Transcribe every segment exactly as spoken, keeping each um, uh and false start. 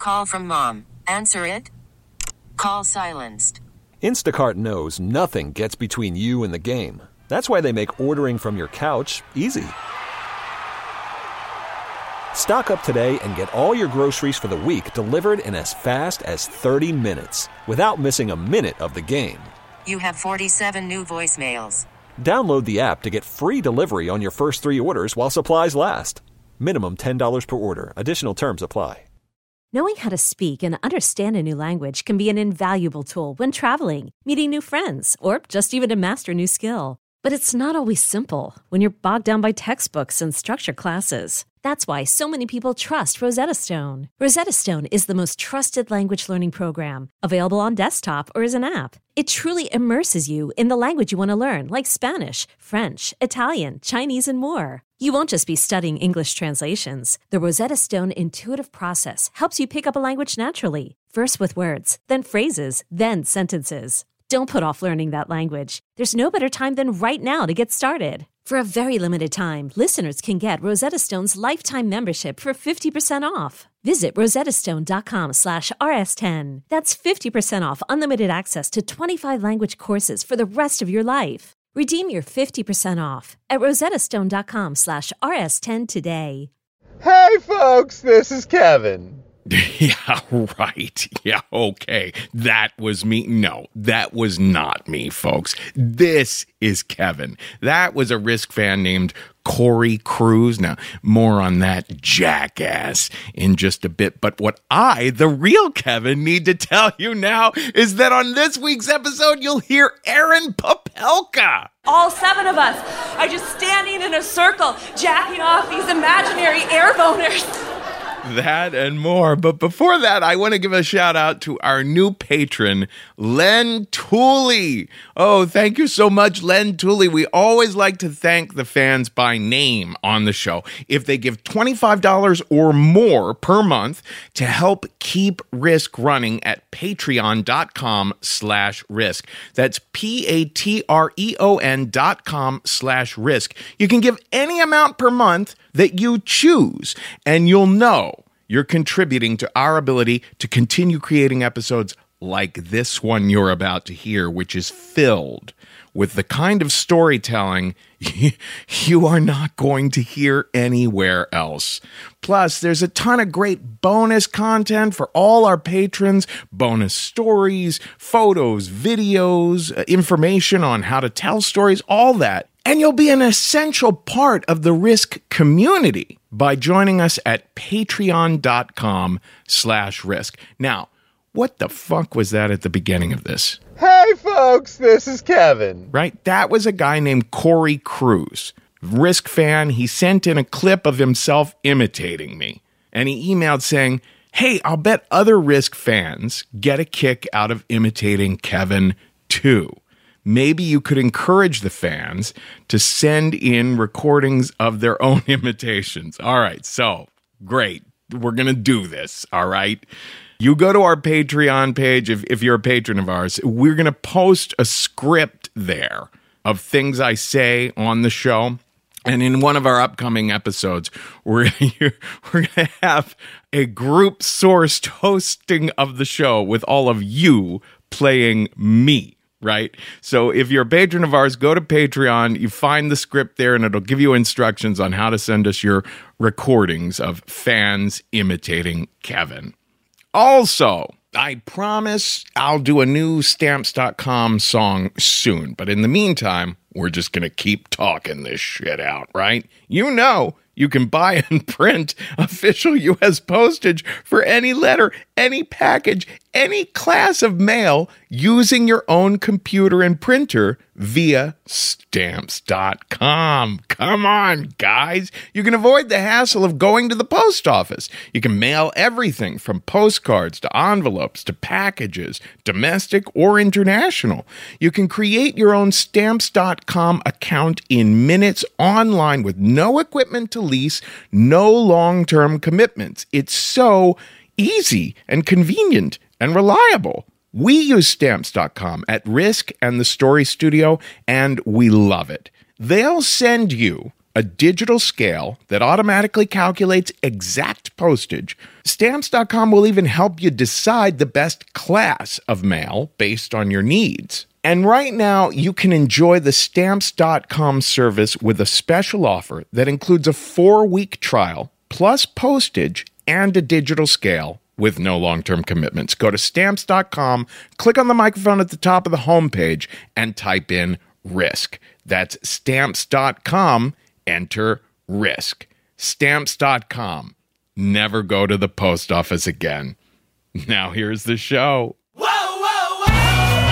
Call from mom. Answer it. Call silenced. Instacart knows nothing gets between you and the game. That's why they make ordering from your couch easy. Stock up today and get all your groceries for the week delivered in as fast as thirty minutes without missing a minute of the game. You have forty-seven new voicemails. Download the app to get free delivery on your first three orders while supplies last. Minimum ten dollars per order. Additional terms apply. Knowing how to speak and understand a new language can be an invaluable tool when traveling, meeting new friends, or just even to master a new skill. But it's not always simple when you're bogged down by textbooks and structured classes. That's why so many people trust Rosetta Stone. Rosetta Stone is the most trusted language learning program, available on desktop or as an app. It truly immerses you in the language you want to learn, like Spanish, French, Italian, Chinese, and more. You won't just be studying English translations. The Rosetta Stone intuitive process helps you pick up a language naturally, first with words, then phrases, then sentences. Don't put off learning that language. There's no better time than right now to get started. For a very limited time, listeners can get Rosetta Stone's lifetime membership for fifty percent off. Visit rosettastone.com slash rs10. That's fifty percent off unlimited access to twenty-five language courses for the rest of your life. Redeem your fifty percent off at rosettastone.com slash rs10 today. Hey folks, this is Kevin. Yeah, right. Yeah, okay. That was me. No, that was not me, folks. This is Kevin. That was a Risk fan named Corey Cruz. Now, more on that jackass in just a bit. But what I, the real Kevin, need to tell you now is that on this week's episode, you'll hear Aaron Popelka. All seven of us are just standing in a circle, jacking off these imaginary air boners. That and more. But before that, I want to give a shout out to our new patron, Len Tooley. Oh, thank you so much, Len Tooley. We always like to thank the fans by name on the show if they give twenty-five dollars or more per month to help keep Risk running at patreon.com slash risk. That's P-A-T-R-E-O-N dot com slash risk. You can give any amount per month that you choose, and you'll know you're contributing to our ability to continue creating episodes like this one you're about to hear, which is filled with the kind of storytelling you are not going to hear anywhere else. Plus, there's a ton of great bonus content for all our patrons, bonus stories, photos, videos, uh, information on how to tell stories, all that. And you'll be an essential part of the Risk community by joining us at patreon.com slash risk. Now, what the fuck was that at the beginning of this? Hey folks, this is Kevin. Right? That was a guy named Corey Cruz. Risk fan, he sent in a clip of himself imitating me. And he emailed saying, hey, I'll bet other Risk fans get a kick out of imitating Kevin too. Maybe you could encourage the fans to send in recordings of their own imitations. All right, so great. We're going to do this, all right? You go to our Patreon page, if, if you're a patron of ours, we're going to post a script there of things I say on the show. And in one of our upcoming episodes, we're, we're going to have a group-sourced hosting of the show with all of you playing me. Right? So if you're a patron of ours, go to Patreon, you find the script there, and it'll give you instructions on how to send us your recordings of fans imitating Kevin. Also, I promise I'll do a new Stamps dot com song soon, but in the meantime, we're just going to keep talking this shit out, right? You know, you can buy and print official U S postage for any letter, any package, any class of mail using your own computer and printer via stamps dot com. Come on, guys. You can avoid the hassle of going to the post office. You can mail everything from postcards to envelopes to packages, domestic or international. You can create your own stamps dot com account in minutes online with no equipment to lease, no long-term commitments. It's so easy and convenient and reliable. We use stamps dot com at Risk and the Story Studio, and we love it. They'll send you a digital scale that automatically calculates exact postage. Stamps dot com will even help you decide the best class of mail based on your needs. And right now, you can enjoy the Stamps dot com service with a special offer that includes a four-week trial, plus postage and a digital scale with no long-term commitments. Go to Stamps dot com, click on the microphone at the top of the homepage, and type in RISK. That's Stamps dot com. Enter RISK. Stamps dot com. Never go to the post office again. Now here's the show. Whoa, whoa, whoa!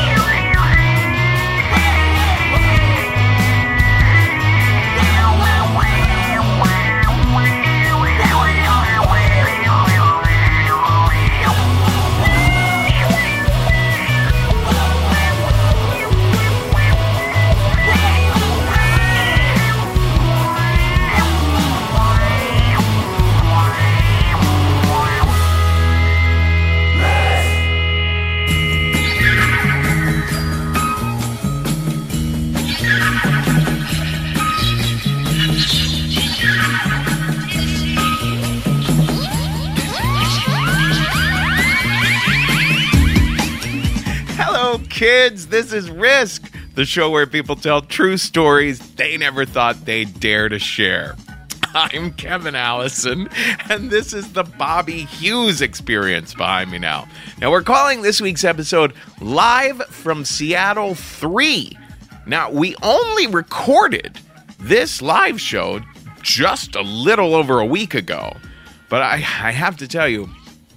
Kids, this is Risk, the show where people tell true stories they never thought they'd dare to share. I'm Kevin Allison, and this is the Bobby Hughes experience behind me now. Now, we're calling this week's episode Live from Seattle three. Now, we only recorded this live show just a little over a week ago, but I, I have to tell you,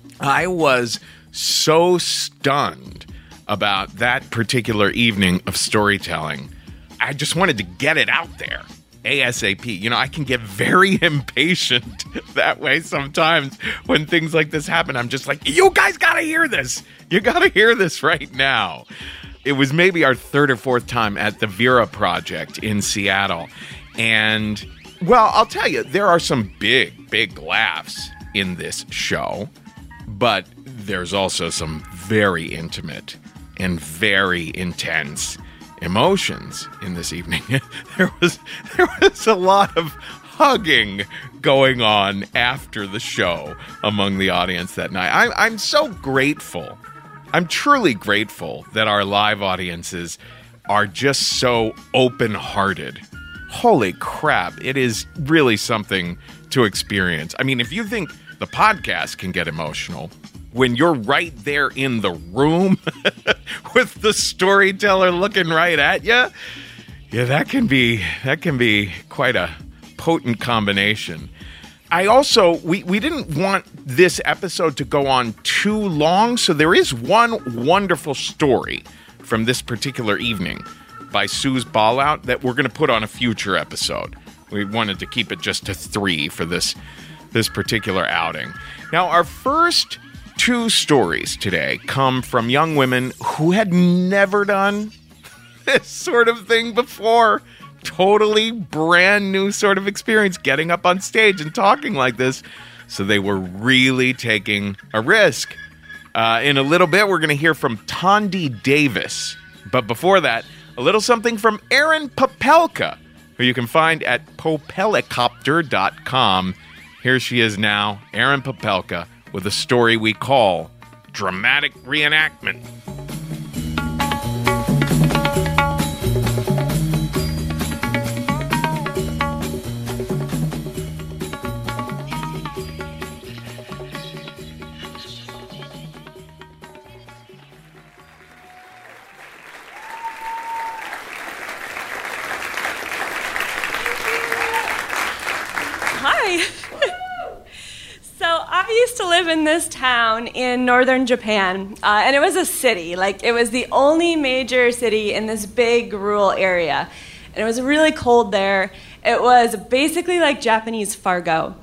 I was so stunned about that particular evening of storytelling. I just wanted to get it out there ASAP. You know, I can get very impatient that way sometimes when things like this happen. I'm just like, you guys gotta hear this. You gotta hear this right now. It was maybe our third or fourth time at the Vera Project in Seattle. And, well, I'll tell you, there are some big, big laughs in this show, but there's also some very intimate and very intense emotions in this evening. there was there was a lot of hugging going on after the show among the audience that night. I'm I'm so grateful. I'm truly grateful that our live audiences are just so open-hearted. Holy crap, it is really something to experience. I mean, if you think the podcast can get emotional, when you're right there in the room with the storyteller looking right at you, yeah, that can be that can be quite a potent combination. I also, we, we didn't want this episode to go on too long, so there is one wonderful story from this particular evening by Suze Ballout that we're going to put on a future episode. We wanted to keep it just to three for this, this particular outing. Now, our first two stories today come from young women who had never done this sort of thing before. Totally brand new sort of experience getting up on stage and talking like this. So they were really taking a risk. Uh, in a little bit, we're going to hear from Tondi Davis. But before that, a little something from Erin Popelka, who you can find at popelicopter dot com. Here she is now, Erin Popelka, with a story we call Dramatic Reenactment. Hi. So I used to live in this town in northern Japan, uh, and it was a city. Like, it was the only major city in this big rural area. And it was really cold there. It was basically like Japanese Fargo.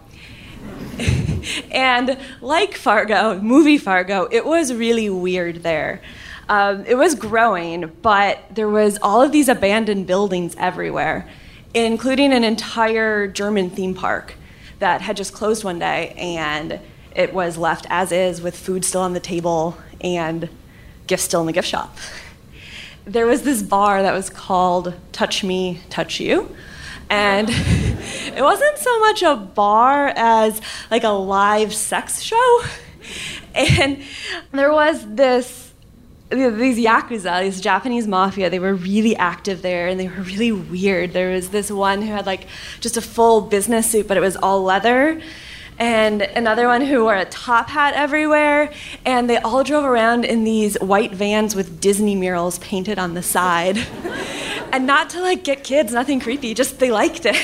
And like Fargo, movie Fargo, it was really weird there. Um, it was growing, but there was all of these abandoned buildings everywhere, including an entire German theme park that had just closed one day, and it was left as is with food still on the table and gifts still in the gift shop. There was this bar that was called Touch Me, Touch You, and It wasn't so much a bar as like a live sex show. And there was this, these Yakuza, these Japanese mafia, they were really active there and they were really weird. There was this one who had like just a full business suit, but it was all leather. And another one who wore a top hat everywhere, and they all drove around in these white vans with Disney murals painted on the side. And not to like get kids, nothing creepy, just they liked it.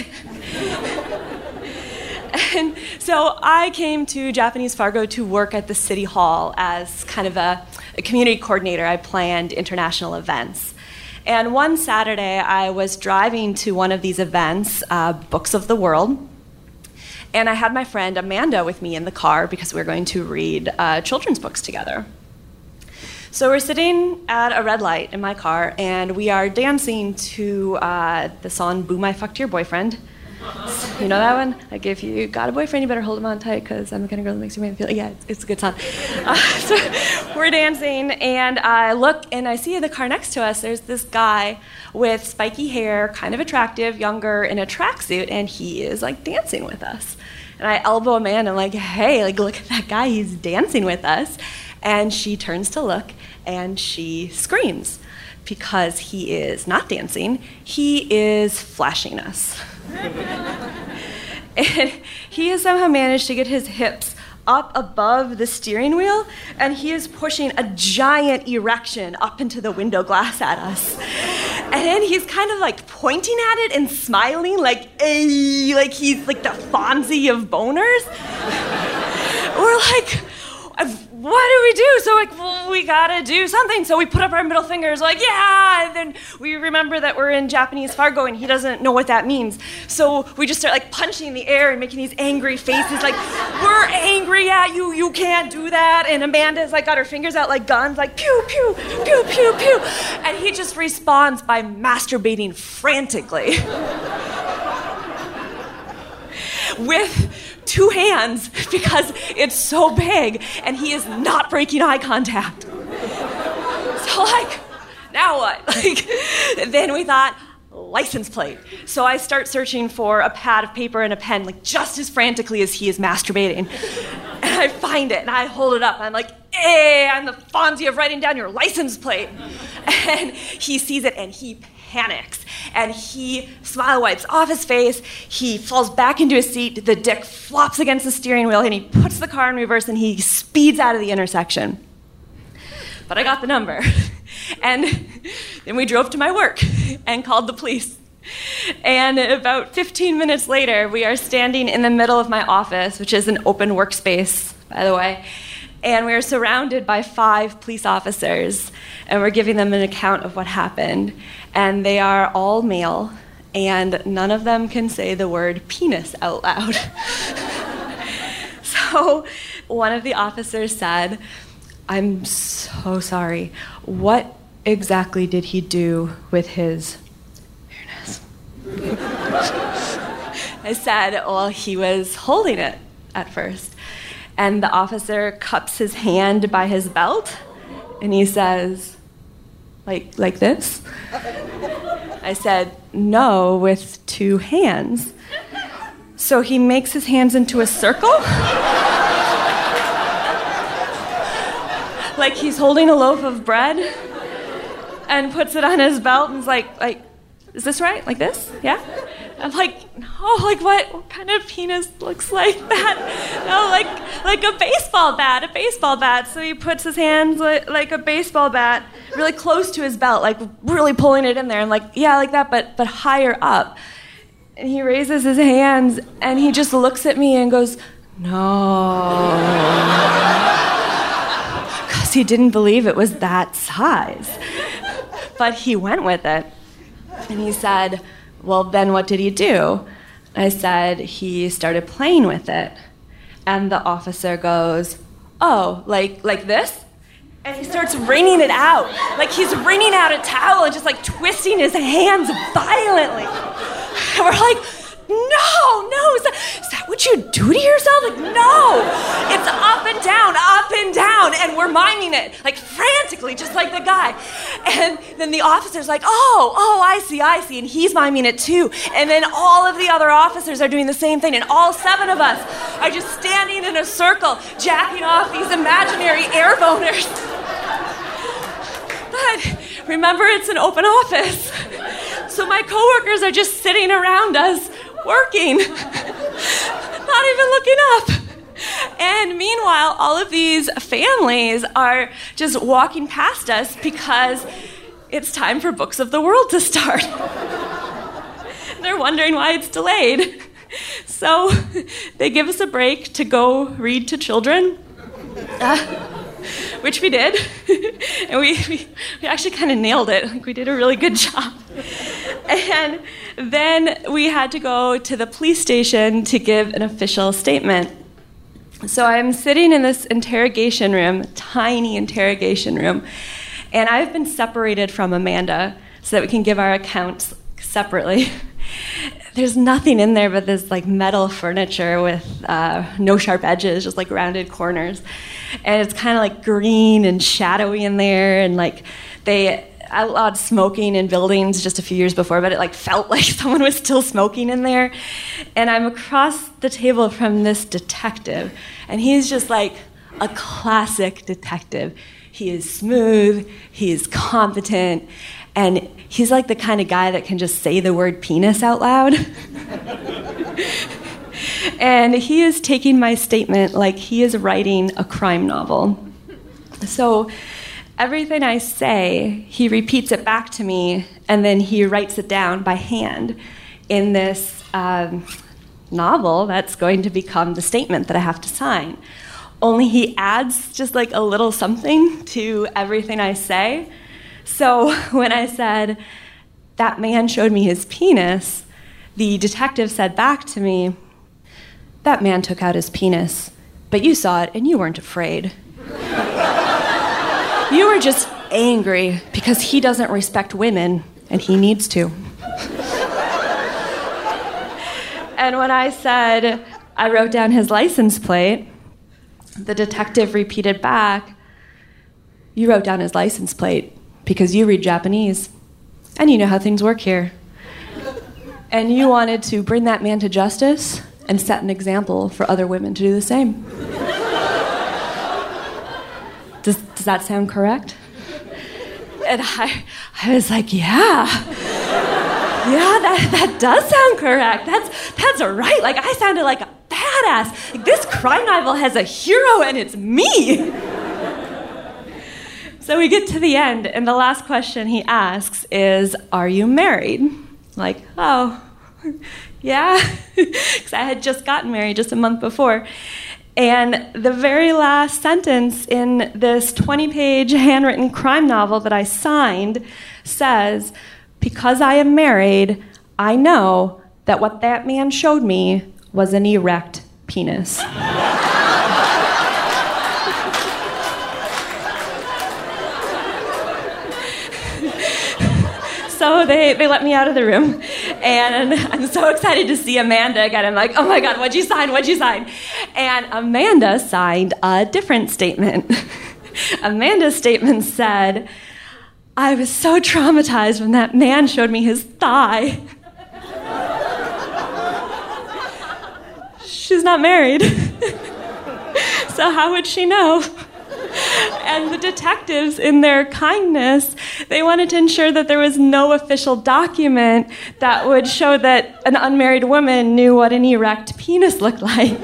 And so I came to Japanese Fargo to work at the city hall as kind of a, a community coordinator. I planned international events. And one Saturday, I was driving to one of these events, uh, Books of the World. And I had my friend Amanda with me in the car because we were going to read uh, children's books together. So we're sitting at a red light in my car, and we are dancing to uh, the song Boom, I Fucked Your Boyfriend. You know that one? Like, if you got a boyfriend, you better hold him on tight because I'm the kind of girl that makes you feel, yeah, it's, it's a good song. Uh, so we're dancing, and I look, and I see the car next to us, there's this guy with spiky hair, kind of attractive, younger, in a tracksuit, and he is, like, dancing with us. And I elbow Amanda, I'm like, hey, like, look at that guy, he's dancing with us. And she turns to look, and she screams because he is not dancing, he is flashing us. And he has somehow managed to get his hips up above the steering wheel, and he is pushing a giant erection up into the window glass at us. And then he's kind of like pointing at it and smiling like, ay, like he's like the Fonzie of boners. We're like, what do we do? So like, well, we gotta do something. So we put up our middle fingers like, yeah, and then we remember that we're in Japanese Fargo and he doesn't know what that means. So we just start like punching the air and making these angry faces like, we're angry at you, you can't do that. And Amanda's like got her fingers out like guns, like pew, pew, pew, pew, pew. And he just responds by masturbating frantically. With two hands because it's so big and he is not breaking eye contact. So like, now what? Like, then we thought, license plate. So I start searching for a pad of paper and a pen, like just as frantically as he is masturbating. And I find it and I hold it up. I'm like, hey, I'm the Fonzie of writing down your license plate. And he sees it and he panics. And he smile wipes off his face, he falls back into his seat, the dick flops against the steering wheel, and he puts the car in reverse and he speeds out of the intersection. But I got the number. And then we drove to my work and called the police. And about fifteen minutes later, we are standing in the middle of my office, which is an open workspace, by the way, and we are surrounded by five police officers, and we're giving them an account of what happened. And they are all male, and none of them can say the word penis out loud. So one of the officers said, I'm so sorry, what exactly did he do with his penis? I said, well, he was holding it at first. And the officer cups his hand by his belt, and he says, like, like this? I said, no, with two hands. So he makes his hands into a circle? Like he's holding a loaf of bread and puts it on his belt and is like, like, is this right? Like this? Yeah? I'm like, no, like what, what kind of penis looks like that? No, like like a baseball bat, a baseball bat. So he puts his hands like, like a baseball bat, really close to his belt, like really pulling it in there, and like, yeah, like that, but but higher up. And he raises his hands, and he just looks at me and goes, no. Because he didn't believe it was that size. But he went with it. And he said, well, then what did he do? I said, he started playing with it. And the officer goes, oh, like like this? And he starts wringing it out. Like he's wringing out a towel and just like twisting his hands violently. And we're like, no, no, is that, is that what you do to yourself? Like, no, it's up and down, up and down. down, and we're miming it, like frantically, just like the guy. And then the officer's like, oh, oh, I see, I see, and he's miming it too. And then all of the other officers are doing the same thing, and all seven of us are just standing in a circle, jacking off these imaginary air boners. But remember, it's an open office. So my coworkers are just sitting around us, working, not even looking up. And meanwhile, all of these families are just walking past us because it's time for Books of the World to start. They're wondering why it's delayed. So they give us a break to go read to children, uh, which we did. And we, we, we actually kind of nailed it. Like, we did a really good job. And then we had to go to the police station to give an official statement. So I'm sitting in this interrogation room, tiny interrogation room, and I've been separated from Amanda so that we can give our accounts separately. There's nothing in there but this like metal furniture with uh, no sharp edges, just like rounded corners. And it's kind of like green and shadowy in there, and like they outlawed smoking in buildings just a few years before, but it like felt like someone was still smoking in there. And I'm across the table from this detective, and he's just like a classic detective. He is smooth, he is competent, and he's like the kind of guy that can just say the word penis out loud. And he is taking my statement like he is writing a crime novel. So everything I say, he repeats it back to me, and then he writes it down by hand in this um, novel that's going to become the statement that I have to sign. Only he adds just like a little something to everything I say. So when I said, that man showed me his penis, the detective said back to me, that man took out his penis, but you saw it and you weren't afraid. You were just angry because he doesn't respect women, and he needs to. And when I said I wrote down his license plate, the detective repeated back, you wrote down his license plate because you read Japanese, and you know how things work here. And you wanted to bring that man to justice and set an example for other women to do the same. Does, does that sound correct? And I, I was like, yeah. Yeah, that, that does sound correct. That's, that's right. Like, I sounded like a badass. Like, this crime novel has a hero, and it's me. So we get to the end, and the last question he asks is, are you married? Like, oh, yeah. Because I had just gotten married just a month before. And the very last sentence in this twenty-page handwritten crime novel that I signed says, because I am married, I know that what that man showed me was an erect penis. So they, they let me out of the room, and I'm so excited to see Amanda again. I'm like, oh my God, what'd you sign, what'd you sign? And Amanda signed a different statement. Amanda's statement said, I was so traumatized when that man showed me his thigh. She's not married. So how would she know? And the detectives, in their kindness, they wanted to ensure that there was no official document that would show that an unmarried woman knew what an erect penis looked like.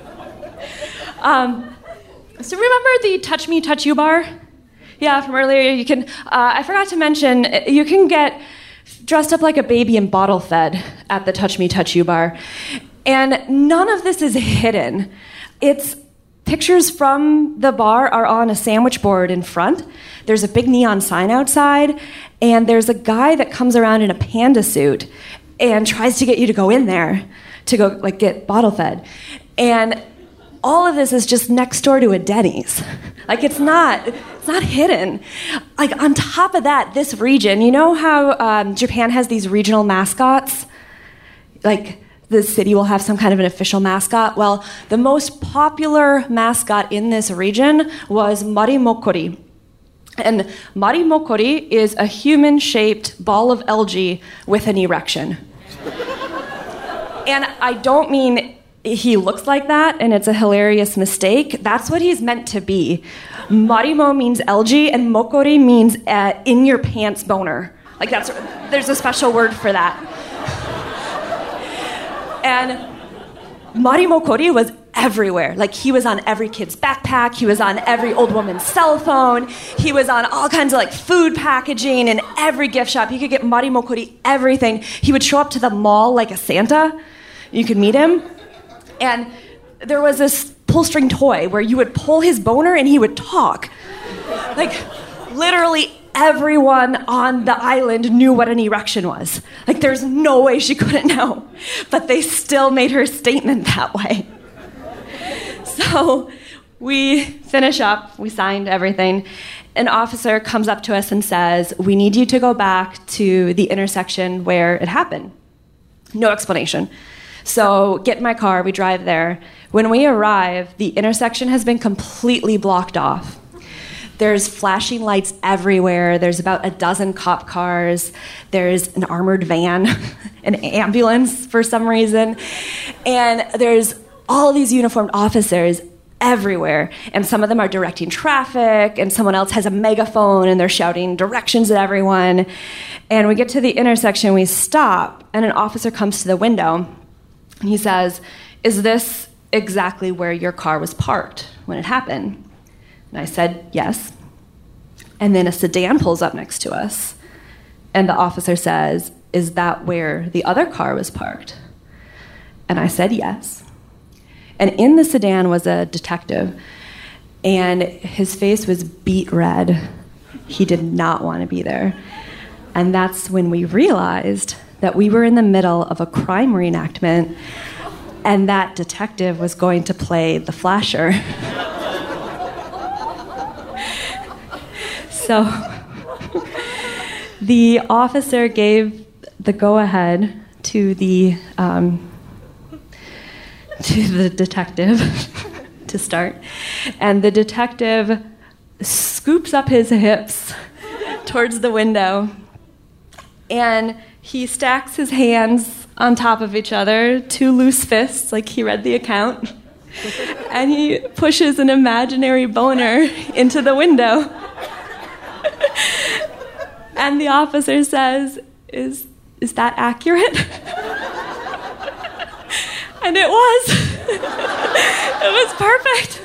Um, so remember the Touch Me, Touch You bar? Yeah, from earlier. You can. Uh, I forgot to mention, you can get dressed up like a baby and bottle fed at the Touch Me, Touch You bar. And none of this is hidden. It's pictures from the bar are on a sandwich board in front. There's a big neon sign outside, and there's a guy that comes around in a panda suit and tries to get you to go in there to go like get bottle fed. And all of this is just next door to a Denny's. Like, it's not it's not hidden. Like, on top of that, this region, you know how um, Japan has these regional mascots? Like, the city will have some kind of an official mascot. Well, the most popular mascot in this region was Marimokori. And Marimokori is a human-shaped ball of algae with an erection. And I don't mean he looks like that and it's a hilarious mistake. That's what he's meant to be. Marimo means algae and Mokori means uh, in your pants boner. Like that's, there's a special word for that. And Marimokori was everywhere. Like he was on every kid's backpack, he was on every old woman's cell phone, he was on all kinds of like food packaging in every gift shop. You could get Marimokori everything. He would show up to the mall like a Santa. You could meet him. And there was this pull-string toy where you would pull his boner and he would talk. Like, literally everyone on the island knew what an erection was. Like, there's no way she couldn't know. But they still made her statement that way. So we finish up, we signed everything. An officer comes up to us and says, we need you to go back to the intersection where it happened. No explanation. So get in my car, we drive there. When we arrive, the intersection has been completely blocked off. There's flashing lights everywhere. There's about a dozen cop cars. There's an armored van, an ambulance for some reason. And there's all these uniformed officers everywhere. And some of them are directing traffic, and someone else has a megaphone, and they're shouting directions at everyone. And we get to the intersection, we stop, and an officer comes to the window. And he says, is this exactly where your car was parked when it happened? And I said, yes. And then a sedan pulls up next to us. And the officer says, is that where the other car was parked? And I said, yes. And in the sedan was a detective. And his face was beet red. He did not want to be there. And that's when we realized that we were in the middle of a crime reenactment, and that detective was going to play the flasher. So the officer gave the go-ahead to the um, to the detective to start, and the detective scoops up his hips towards the window, and he stacks his hands on top of each other, two loose fists, like he read the account, and he pushes an imaginary boner into the window. And the officer says, is, is that accurate? And it was. It was perfect.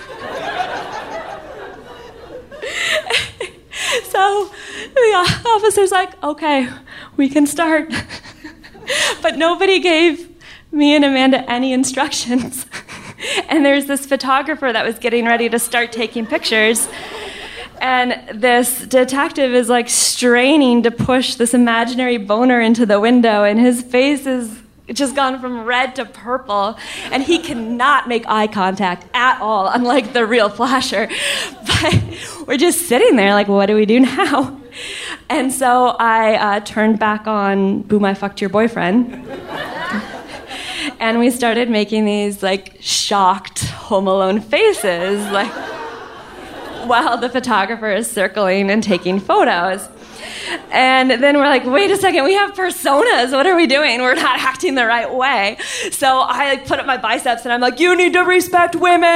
So the officer's like, okay, we can start. But nobody gave me and Amanda any instructions. And there's this photographer that was getting ready to start taking pictures. And this detective is like straining to push this imaginary boner into the window, and his face is just gone from red to purple, and he cannot make eye contact at all, unlike the real flasher. But we're just sitting there like, what do we do now? And so I uh, turned back on Boom, I Fucked Your Boyfriend. And we started making these like shocked Home Alone faces, like while the photographer is circling and taking photos. And then we're like, wait a second, we have personas. What are we doing? We're not acting the right way. So I like put up my biceps and I'm like, you need to respect women.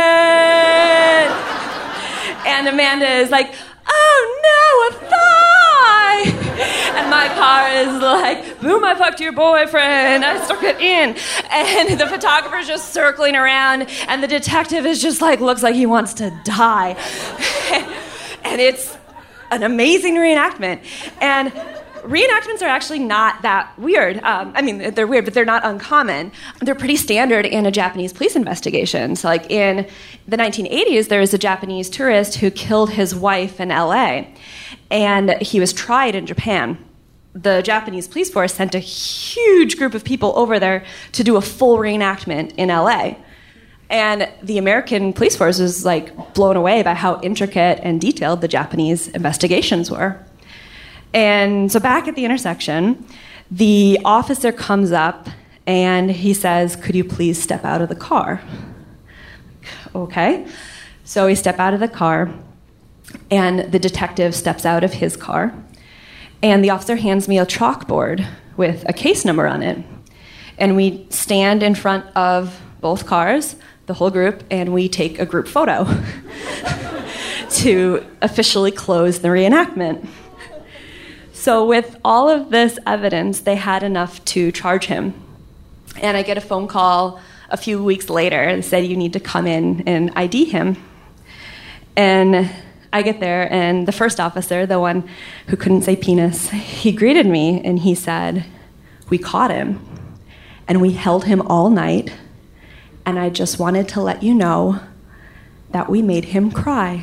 And Amanda is like, oh no, a thigh. And my car is like, boom, I fucked your boyfriend. I stuck it in. And the photographer's just circling around, and the detective is just like, looks like he wants to die. And it's an amazing reenactment. And reenactments are actually not that weird. Um, I mean, they're weird, but they're not uncommon. They're pretty standard in a Japanese police investigation. So like in the nineteen eighties, there was a Japanese tourist who killed his wife in L A, and he was tried in Japan. The Japanese police force sent a huge group of people over there to do a full reenactment in L A. And the American police force was like blown away by how intricate and detailed the Japanese investigations were. And so back at the intersection, the officer comes up and he says, "Could you please step out of the car?" Okay. So we step out of the car, and the detective steps out of his car, and the officer hands me a chalkboard with a case number on it. And we stand in front of both cars, the whole group, and we take a group photo to officially close the reenactment. So with all of this evidence, they had enough to charge him. And I get a phone call a few weeks later and said, "You need to come in and I D him." And I get there, and the first officer, the one who couldn't say penis, he greeted me and he said, "We caught him, and we held him all night, and I just wanted to let you know that we made him cry."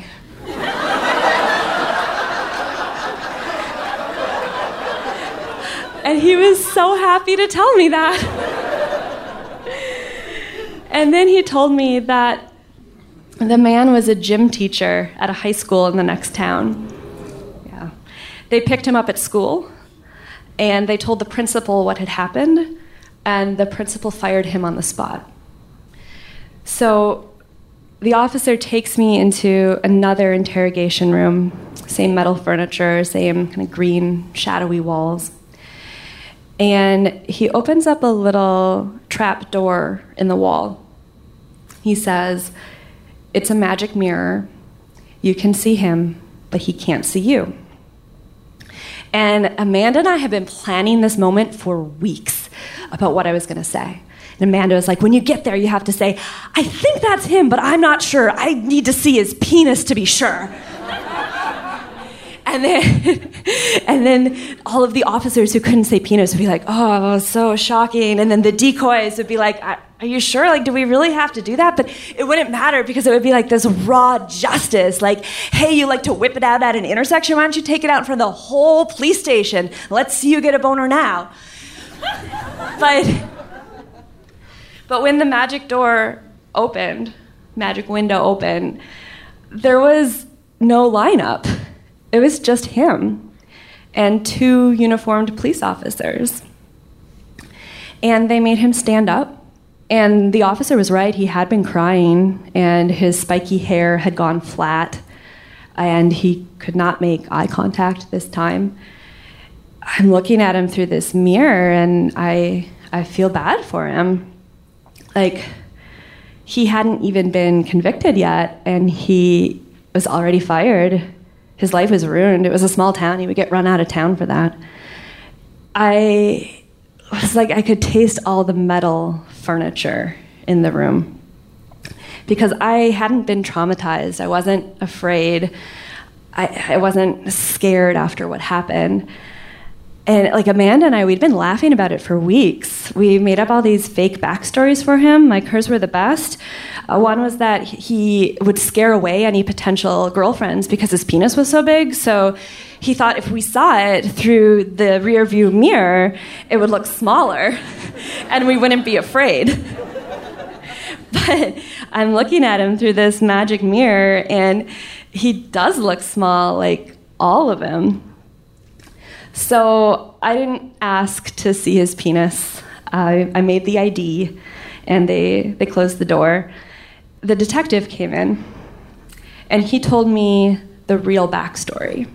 And he was so happy to tell me that. And then he told me that the man was a gym teacher at a high school in the next town. Yeah. They picked him up at school, and they told the principal what had happened, and the principal fired him on the spot. So the officer takes me into another interrogation room, same metal furniture, same kind of green, shadowy walls. And he opens up a little trap door in the wall. He says, "It's a magic mirror. You can see him, but he can't see you." And Amanda and I have been planning this moment for weeks about what I was going to say. And Amanda was like, "When you get there, you have to say, 'I think that's him, but I'm not sure. I need to see his penis to be sure.'" And then, and then all of the officers who couldn't say penis would be like, "Oh, that was so shocking." And then the decoys would be like, "Are you sure? Like, do we really have to do that?" But it wouldn't matter because it would be like this raw justice. Like, "Hey, you like to whip it out at an intersection? Why don't you take it out in front of the whole police station? Let's see you get a boner now." But, but when the magic door opened, magic window opened, there was no lineup. It was just him and two uniformed police officers. And they made him stand up. And the officer was right. He had been crying, and his spiky hair had gone flat, and he could not make eye contact this time. I'm looking at him through this mirror, and I I feel bad for him. Like, he hadn't even been convicted yet, and he was already fired. His life was ruined. It was a small town. He would get run out of town for that. I was like, I could taste all the metal furniture in the room because I hadn't been traumatized. I wasn't afraid. I, I wasn't scared after what happened. And like Amanda and I, we'd been laughing about it for weeks. We made up all these fake backstories for him. Like, hers were the best. Uh, one was that he would scare away any potential girlfriends because his penis was so big. So he thought if we saw it through the rear view mirror, it would look smaller and we wouldn't be afraid. But I'm looking at him through this magic mirror, and he does look small, like all of him. So I didn't ask to see his penis. I, I made the I D, and they, they closed the door. The detective came in, and he told me the real backstory.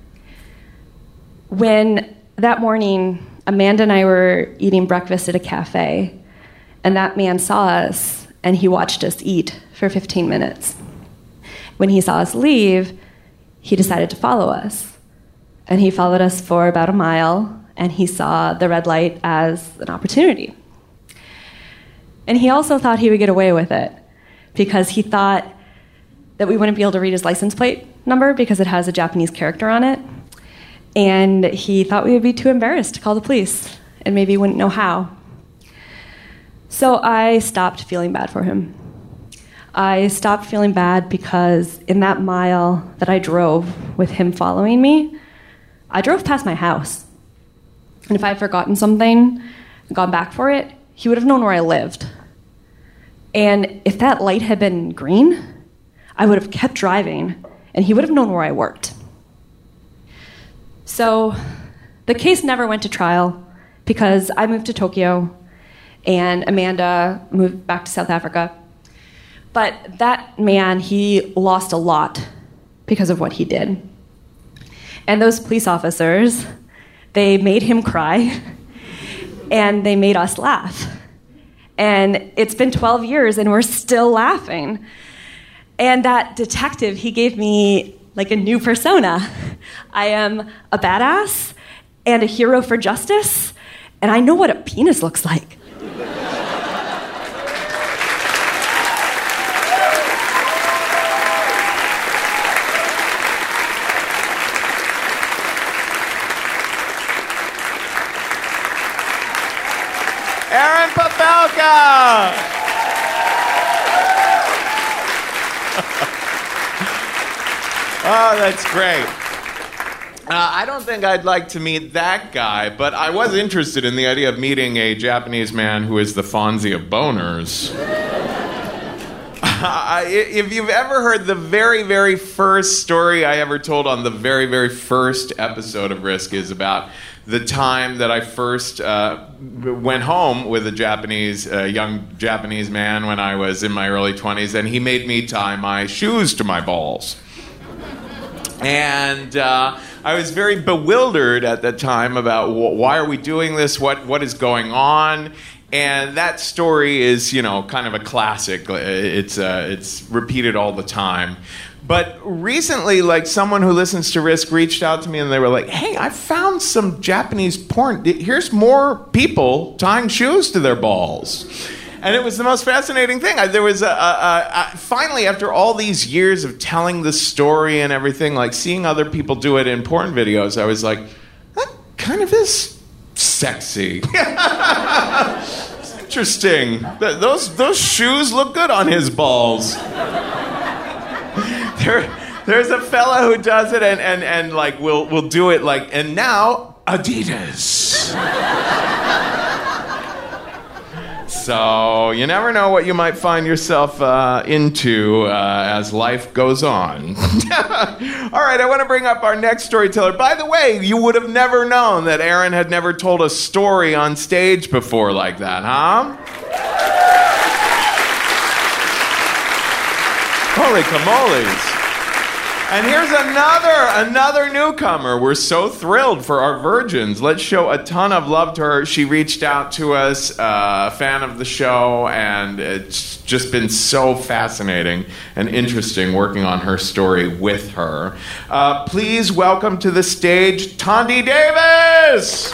When that morning, Amanda and I were eating breakfast at a cafe, and that man saw us, and he watched us eat for fifteen minutes. When he saw us leave, he decided to follow us. And he followed us for about a mile, and he saw the red light as an opportunity. And he also thought he would get away with it because he thought that we wouldn't be able to read his license plate number because it has a Japanese character on it. And he thought we would be too embarrassed to call the police and maybe wouldn't know how. So I stopped feeling bad for him. I stopped feeling bad because in that mile that I drove with him following me, I drove past my house. And if I had forgotten something and gone back for it, he would have known where I lived. And if that light had been green, I would have kept driving, and he would have known where I worked. So the case never went to trial because I moved to Tokyo, and Amanda moved back to South Africa. But that man, he lost a lot because of what he did. And those police officers, they made him cry, and they made us laugh. And it's been twelve years, and we're still laughing. And that detective, he gave me like a new persona. I am a badass and a hero for justice, and I know what a penis looks like. Erin Popelka! Oh, that's great. Uh, I don't think I'd like to meet that guy, but I was interested in the idea of meeting a Japanese man who is the Fonzie of boners. Uh, if you've ever heard the very, very first story I ever told on the very, very first episode of Risk is about the time that I first uh, went home with a Japanese, uh, young Japanese man when I was in my early twenties, and he made me tie my shoes to my balls. And uh, I was very bewildered at that time about wh- why are we doing this? What what is going on? And that story is, you know, kind of a classic. It's uh, it's repeated all the time. But recently, like, someone who listens to Risk reached out to me and they were like, hey, I found some Japanese porn. Here's more people tying shoes to their balls. And it was the most fascinating thing. I, there was a, a, a, a, finally, after all these years of telling the story and everything, like seeing other people do it in porn videos, I was like, that kind of is sexy. It's interesting. Th- those those shoes look good on his balls. there, there's a fella who does it and and and like will will do it like, and now Adidas. So you never know what you might find yourself uh, into uh, as life goes on. All right, I want to bring up our next storyteller. By the way, you would have never known that Erin had never told a story on stage before like that, huh? Holy camoles. And here's another, another newcomer. We're so thrilled for our virgins. Let's show a ton of love to her. She reached out to us, uh, a fan of the show, and it's just been so fascinating and interesting working on her story with her. Uh, please welcome to the stage, Tondi Davis!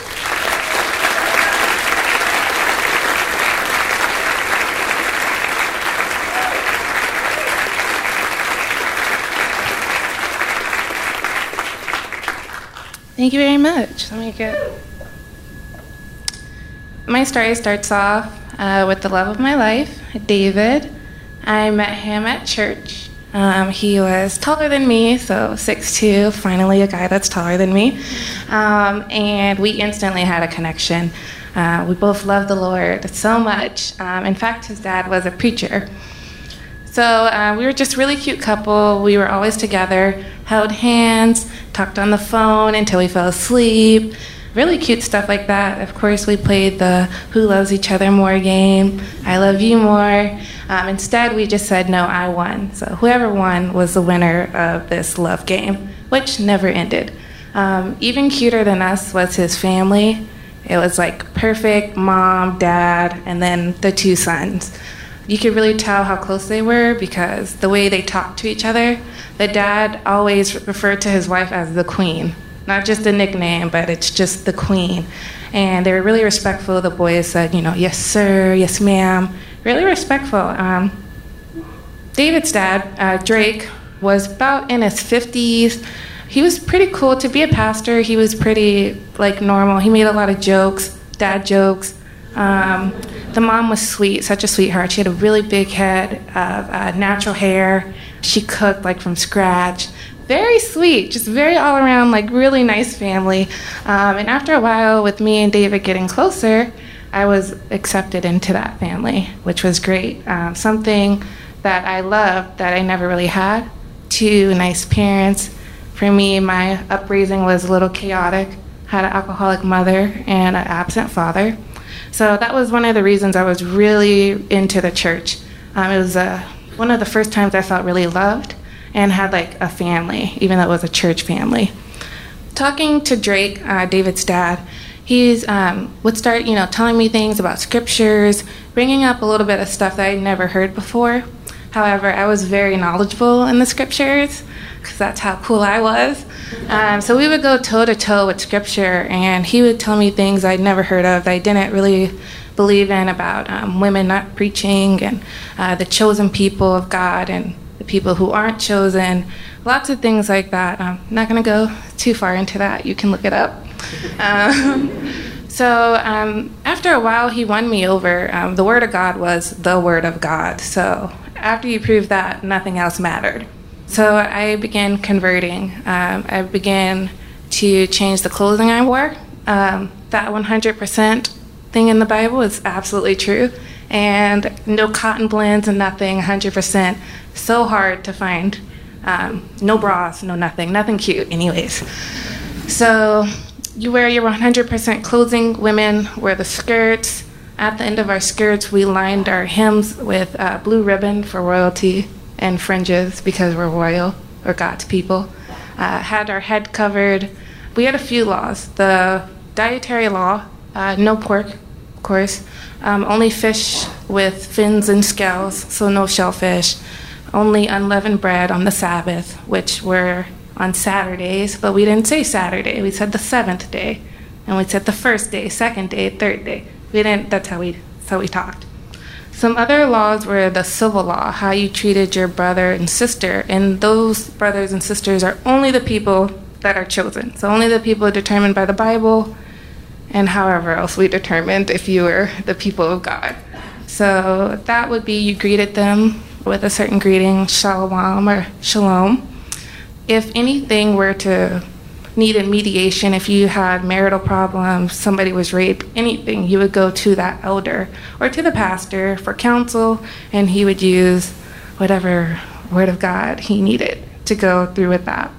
Thank you very much. Let me get... My story starts off uh, with the love of my life, David. I met him at church. Um, he was taller than me, so six two, finally a guy that's taller than me. Um, and we instantly had a connection. Uh, we both loved the Lord so much. Um, in fact, his dad was a preacher. So uh, we were just a really cute couple. We were always together, held hands, talked on the phone until we fell asleep. Really cute stuff like that. Of course, we played the Who Loves Each Other More game, I Love You More. Um, instead, we just said, no, I won. So whoever won was the winner of this love game, which never ended. Um, even cuter than us was his family. It was like perfect mom, dad, and then the two sons. You could really tell how close they were because the way they talked to each other. The dad always referred to his wife as the queen. Not just a nickname, but it's just the queen. And they were really respectful. The boys said, you know, yes, sir, yes, ma'am. Really respectful. Um, David's dad, uh, Drake, was about in his fifties. He was pretty cool. To be a pastor, he was pretty, like, normal. He made a lot of jokes, dad jokes. Um, the mom was sweet, such a sweetheart. She had a really big head of uh, natural hair. She cooked, like, from scratch. Very sweet, just very all around, like, really nice family. Um, and after a while, with me and David getting closer, I was accepted into that family, which was great. Um, something that I loved that I never really had. Two nice parents. For me, my upraising was a little chaotic. Had an alcoholic mother and an absent father. So that was one of the reasons I was really into the church. Um, it was uh, one of the first times I felt really loved and had like a family, even though it was a church family. Talking to Drake, uh, David's dad, he's um, would start, you know, telling me things about scriptures, bringing up a little bit of stuff that I'd never heard before. However, I was very knowledgeable in the scriptures because that's how cool I was. Um, so we would go toe-to-toe with scripture, and he would tell me things I'd never heard of that I didn't really believe in about um, women not preaching and uh, the chosen people of God and the people who aren't chosen, lots of things like that. I'm not going to go too far into that. You can look it up. Um, so um, after a while, he won me over. Um, the Word of God was the Word of God. So after you proved that, nothing else mattered. So I began converting. Um, I began to change the clothing I wore. Um, that one hundred percent thing in the Bible is absolutely true. And no cotton blends and nothing, one hundred percent. So hard to find. Um, no bras, no nothing, nothing cute anyways. So you wear your one hundred percent clothing. Women wear the skirts. At the end of our skirts, we lined our hems with uh, blue ribbon for royalty and fringes because we're royal or God's people. Uh, had our head covered. We had a few laws. The dietary law, uh, no pork, of course. Um, only fish with fins and scales, so no shellfish. Only unleavened bread on the Sabbath, which were on Saturdays, but we didn't say Saturday. We said the seventh day, and we said the first day, second day, third day. We didn't. That's how we. That's how we talked. Some other laws were the civil law, how you treated your brother and sister, and those brothers and sisters are only the people that are chosen. So only the people determined by the Bible, and however else we determined if you were the people of God. So that would be you greeted them with a certain greeting, shalom or shalom. If anything were to need a mediation, if you had marital problems, somebody was raped, anything, you would go to that elder or to the pastor for counsel, and he would use whatever word of God he needed to go through with that.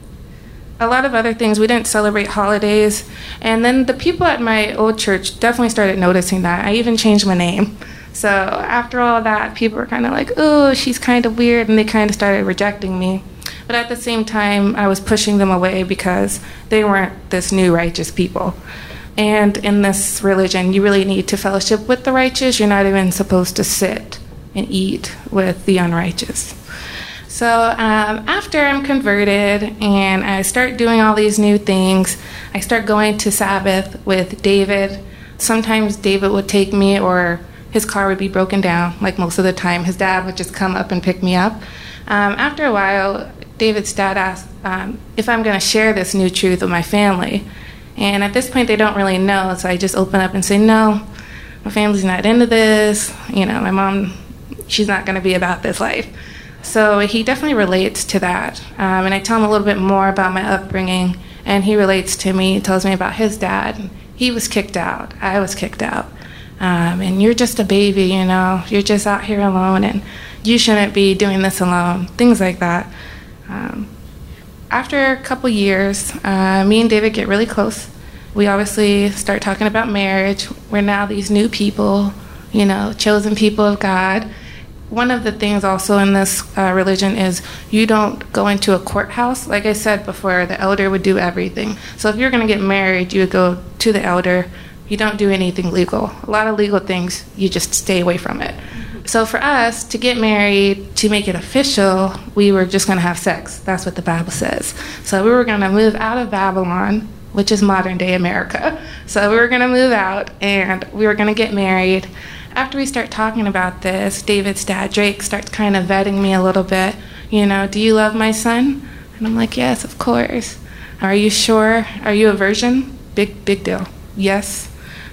A lot of other things, we didn't celebrate holidays, and then the people at my old church definitely started noticing that. I even changed my name. So after all that, people were kind of like, oh, she's kind of weird, and they kind of started rejecting me. But at the same time, I was pushing them away because they weren't this new righteous people. And in this religion, you really need to fellowship with the righteous. You're not even supposed to sit and eat with the unrighteous. So um, after I'm converted and I start doing all these new things, I start going to Sabbath with David. Sometimes David would take me, or his car would be broken down, like most of the time. His dad would just come up and pick me up. Um, after a while, David's dad asked um, if I'm going to share this new truth with my family. And at this point, they don't really know, so I just open up and say, no, my family's not into this. You know, my mom, she's not going to be about this life. So he definitely relates to that. Um, and I tell him a little bit more about my upbringing, and he relates to me. He tells me about his dad. He was kicked out. I was kicked out. Um, and you're just a baby, you know. You're just out here alone, and you shouldn't be doing this alone. Things like that. Um, after a couple years, uh, me and David get really close. We obviously start talking about marriage. We're now these new people, you know, chosen people of God. One of the things also in this uh, religion is you don't go into a courthouse. Like I said before, the elder would do everything. So if you're going to get married, you would go to the elder. You don't do anything legal. A lot of legal things, you just stay away from it. So for us, to get married, to make it official, we were just going to have sex. That's what the Bible says. So we were going to move out of Babylon, which is modern-day America. So we were going to move out, and we were going to get married. After we start talking about this, David's dad, Drake, starts kind of vetting me a little bit. You know, do you love my son? And I'm like, yes, of course. Are you sure? Are you a virgin? Big, big deal. Yes.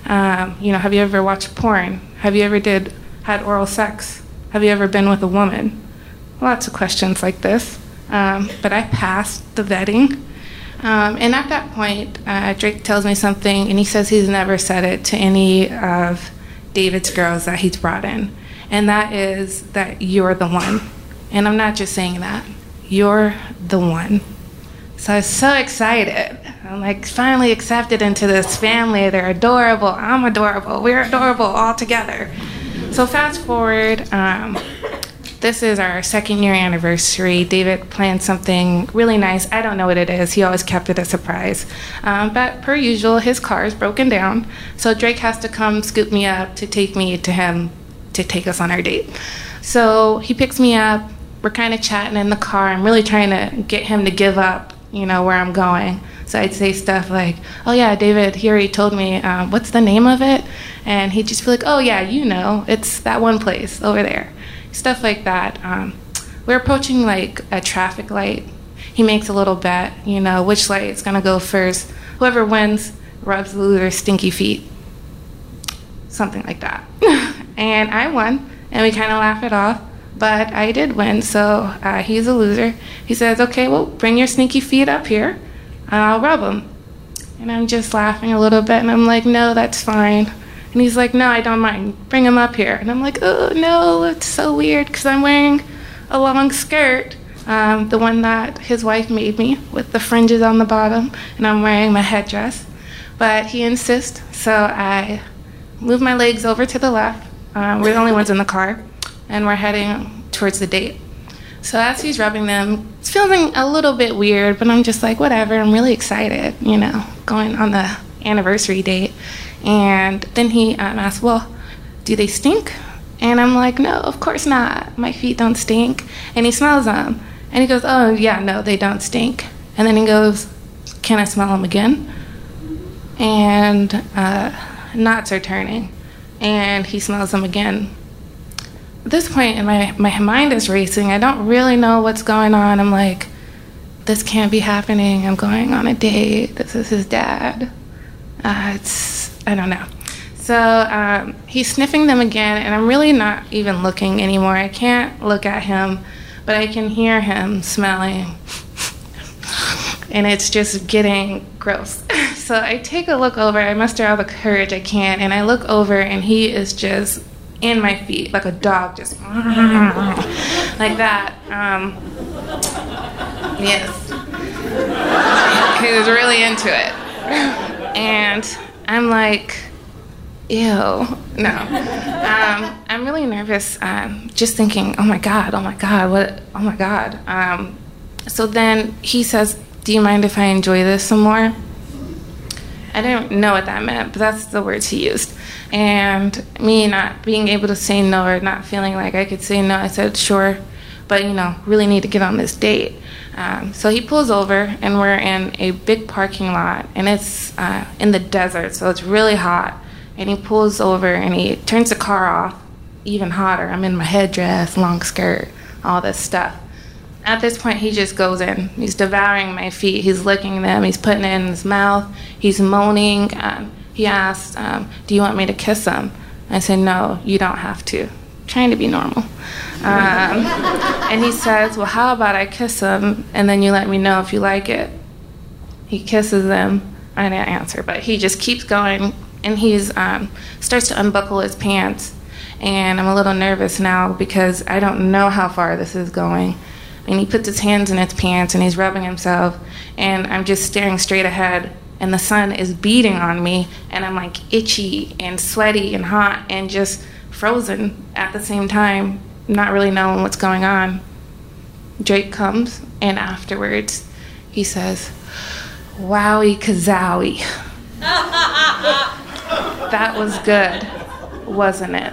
Um, you know, have you ever watched porn? Have you ever did... had oral sex? Have you ever been with a woman? Lots of questions like this. Um, but I passed the vetting. Um, and at that point, uh, Drake tells me something, and he says he's never said it to any of David's girls that he's brought in. And that is that you're the one. And I'm not just saying that. You're the one. So I was so excited. I'm like finally accepted into this family. They're adorable. I'm adorable. We're adorable all together. So fast forward, um, this is our second year anniversary. David planned something really nice. I don't know what it is. He always kept it a surprise. Um, but per usual, his car is broken down. So Drake has to come scoop me up to take me to him to take us on our date. So he picks me up. We're kind of chatting in the car. I'm really trying to get him to give up, you know, where I'm going. So I'd say stuff like, oh yeah, David, he already told me, um, what's the name of it? And he'd just be like, oh yeah, you know, it's that one place over there. Stuff like that. Um, we're approaching like a traffic light. He makes a little bet, you know, which light is gonna go first. Whoever wins rubs the loser's stinky feet. Something like that. And I won, and we kind of laugh it off. But I did win, so uh, he's a loser. He says, okay, well, bring your sneaky feet up here, and I'll rub them. And I'm just laughing a little bit, and I'm like, no, that's fine. And he's like, no, I don't mind. Bring them up here. And I'm like, oh, no, it's so weird, because I'm wearing a long skirt, um, the one that his wife made me, with the fringes on the bottom, and I'm wearing my headdress. But he insists, so I move my legs over to the left. Uh, we're the only ones in the car. And we're heading towards the date. So as he's rubbing them, it's feeling a little bit weird, but I'm just like, whatever, I'm really excited, you know, going on the anniversary date. And then he um, asks, well, do they stink? And I'm like, no, of course not. My feet don't stink. And he smells them. And he goes, oh, yeah, no, they don't stink. And then he goes, can I smell them again? And uh, knots are turning. And he smells them again. At this point, my, my mind is racing. I don't really know what's going on. I'm like, this can't be happening. I'm going on a date. This is his dad. Uh, it's, I don't know. So um, he's sniffing them again, and I'm really not even looking anymore. I can't look at him, but I can hear him smelling. And it's just getting gross. So I take a look over. I muster all the courage I can, and I look over, and he is just in my feet, like a dog, just like that. Um, yes. He was really into it. And I'm like, ew, no. Um, I'm really nervous, um, just thinking, oh my God, oh my God, what, oh my God. Um, so then he says, do you mind if I enjoy this some more? I didn't know what that meant, but that's the words he used. And me not being able to say no, or not feeling like I could say no, I said, sure, but, you know, really need to get on this date. Um, so he pulls over, and we're in a big parking lot, and it's uh, in the desert, so it's really hot. And he pulls over, and he turns the car off, even hotter. I'm in my headdress, long skirt, all this stuff. At this point, he just goes in. He's devouring my feet. He's licking them. He's putting it in his mouth. He's moaning. Um, he asks, um, do you want me to kiss him? I said, no, you don't have to. I'm trying to be normal. Um, and he says, well, how about I kiss him, and then you let me know if you like it? He kisses him. I didn't answer, but he just keeps going, and he's um, starts to unbuckle his pants. And I'm a little nervous now because I don't know how far this is going. And he puts his hands in his pants, and he's rubbing himself, and I'm just staring straight ahead, and the sun is beating on me, and I'm like itchy and sweaty and hot and just frozen at the same time, not really knowing what's going on. Drake comes, and afterwards he says, wowie kazowie. That was good, wasn't it?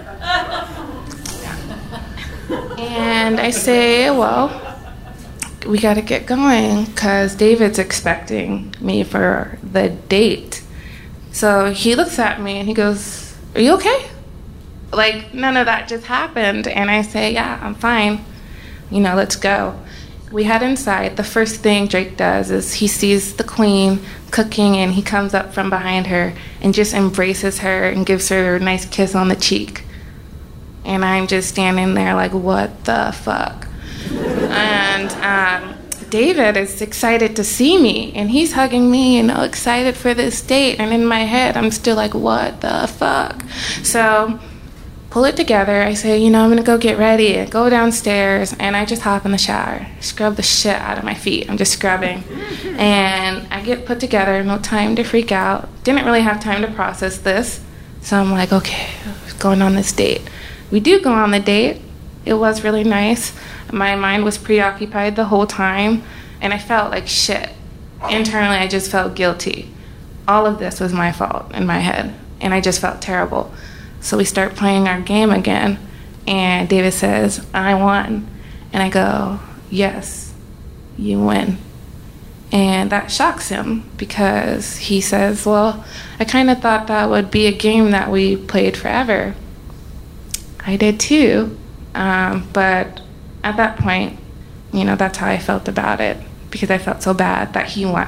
And I say, well, we got to get going because David's expecting me for the date. So he looks at me and he goes, are you okay? Like, none of that just happened. And I say, yeah, I'm fine. You know, let's go. We head inside. The first thing Drake does is he sees the queen cooking, and he comes up from behind her and just embraces her and gives her a nice kiss on the cheek. And I'm just standing there like, what the fuck? And um, David is excited to see me, and he's hugging me, you know, excited for this date. And in my head, I'm still like, what the fuck? So pull it together. I say, you know, I'm going to go get ready. I go downstairs, and I just hop in the shower, scrub the shit out of my feet. I'm just scrubbing. And I get put together, no time to freak out. Didn't really have time to process this. So I'm like, okay, going on this date. We do go on the date. It was really nice. My mind was preoccupied the whole time, and I felt like shit. Internally, I just felt guilty. All of this was my fault in my head, and I just felt terrible. So we start playing our game again, and David says, I won. And I go, yes, you win. And that shocks him because he says, well, I kind of thought that would be a game that we played forever. I did too, um, but at that point, you know, that's how I felt about it, because I felt so bad that he won.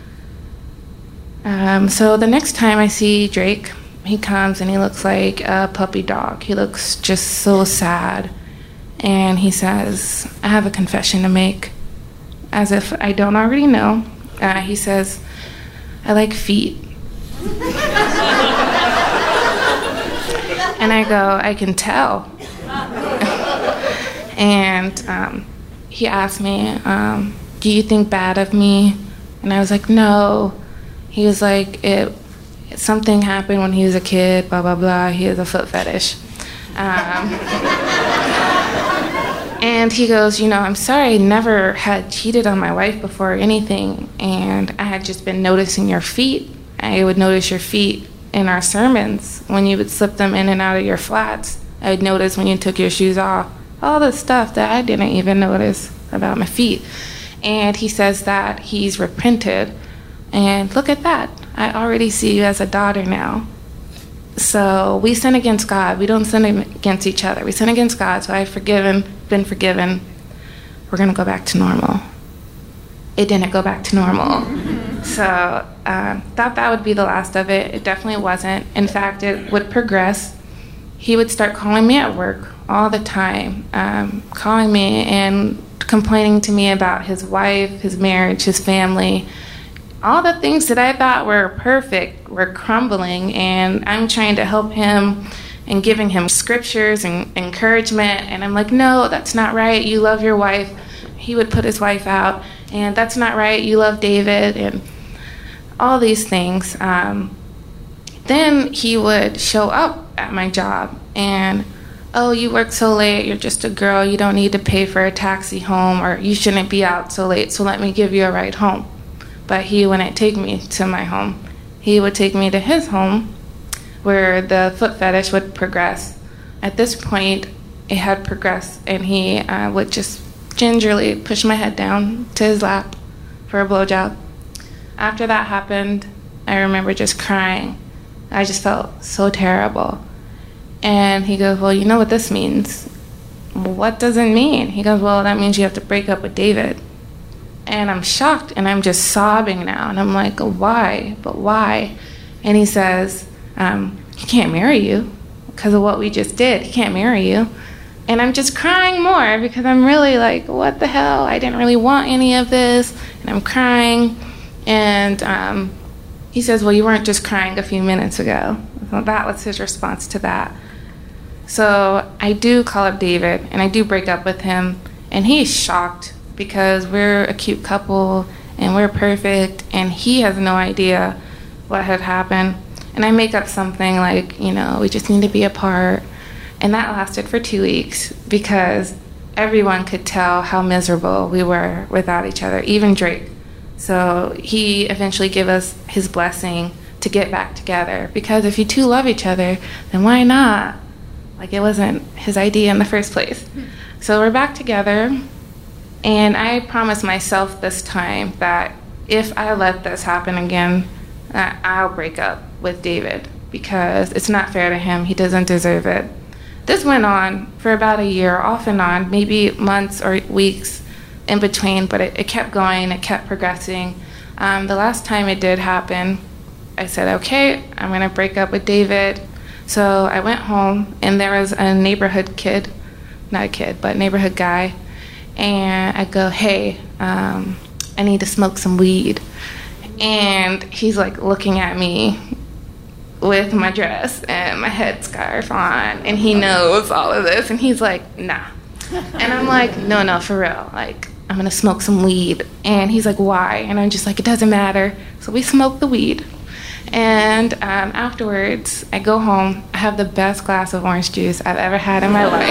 Um, so the next time I see Drake, he comes and he looks like a puppy dog. He looks just so sad. And he says, I have a confession to make. As if I don't already know. Uh, he says, I like feet. And I go, I can tell. And um, he asked me, um, do you think bad of me? And I was like, no. He was like, it, something happened when he was a kid, blah, blah, blah. He has a foot fetish. Um, and he goes, you know, I'm sorry, I never had cheated on my wife before or anything. And I had just been noticing your feet. I would notice your feet in our sermons when you would slip them in and out of your flats. I would notice when you took your shoes off. All the stuff that I didn't even notice about my feet. And he says that he's repented. And look at that. I already see you as a daughter now. So we sin against God. We don't sin against each other. We sin against God. So I've forgiven, been forgiven. We're going to go back to normal. It didn't go back to normal. So um, thought that would be the last of it. It definitely wasn't. In fact, it would progress. He would start calling me at work all the time, um, calling me and complaining to me about his wife, his marriage, his family. All the things that I thought were perfect were crumbling, and I'm trying to help him and giving him scriptures and encouragement, and I'm like, no, that's not right. You love your wife. He would put his wife out, and that's not right. You love David, and all these things. Um, then he would show up at my job, and, oh, you work so late. You're just a girl. You don't need to pay for a taxi home, or you shouldn't be out so late, so let me give you a ride home. But he wouldn't take me to my home. He would take me to his home, where the foot fetish would progress. At this point, it had progressed, and he uh, would just gingerly push my head down to his lap for a blowjob. After that happened, I remember just crying. I just felt so terrible. And he goes, well, you know what this means. What does it mean? He goes, well, that means you have to break up with David. And I'm shocked, and I'm just sobbing now. And I'm like, why? But why? And he says, um, he can't marry you because of what we just did. He can't marry you. And I'm just crying more because I'm really like, what the hell? I didn't really want any of this. And I'm crying. And um, he says, well, you weren't just crying a few minutes ago. So that was his response to that. So I do call up David, and I do break up with him. And he's shocked, because we're a cute couple and we're perfect, and he has no idea what had happened. And I make up something like, you know, we just need to be apart. And that lasted for two weeks because everyone could tell how miserable we were without each other, even Drake. So he eventually gave us his blessing to get back together, because if you two love each other, then why not? Like, it wasn't his idea in the first place. So we're back together. And I promised myself this time that if I let this happen again, uh, I'll break up with David, because it's not fair to him. He doesn't deserve it. This went on for about a year, off and on, maybe months or weeks in between, but it, it kept going, it kept progressing. Um, the last time it did happen, I said, okay, I'm going to break up with David. So I went home, and there was a neighborhood kid, not a kid, but neighborhood guy. And I go, hey, um, I need to smoke some weed. And he's like looking at me with my dress and my headscarf on, and he knows all of this, and he's like, nah. And I'm like, no, no, for real. Like, I'm gonna smoke some weed. And he's like, why? And I'm just like, it doesn't matter. So we smoke the weed. And um, afterwards, I go home. I have the best glass of orange juice I've ever had in my life.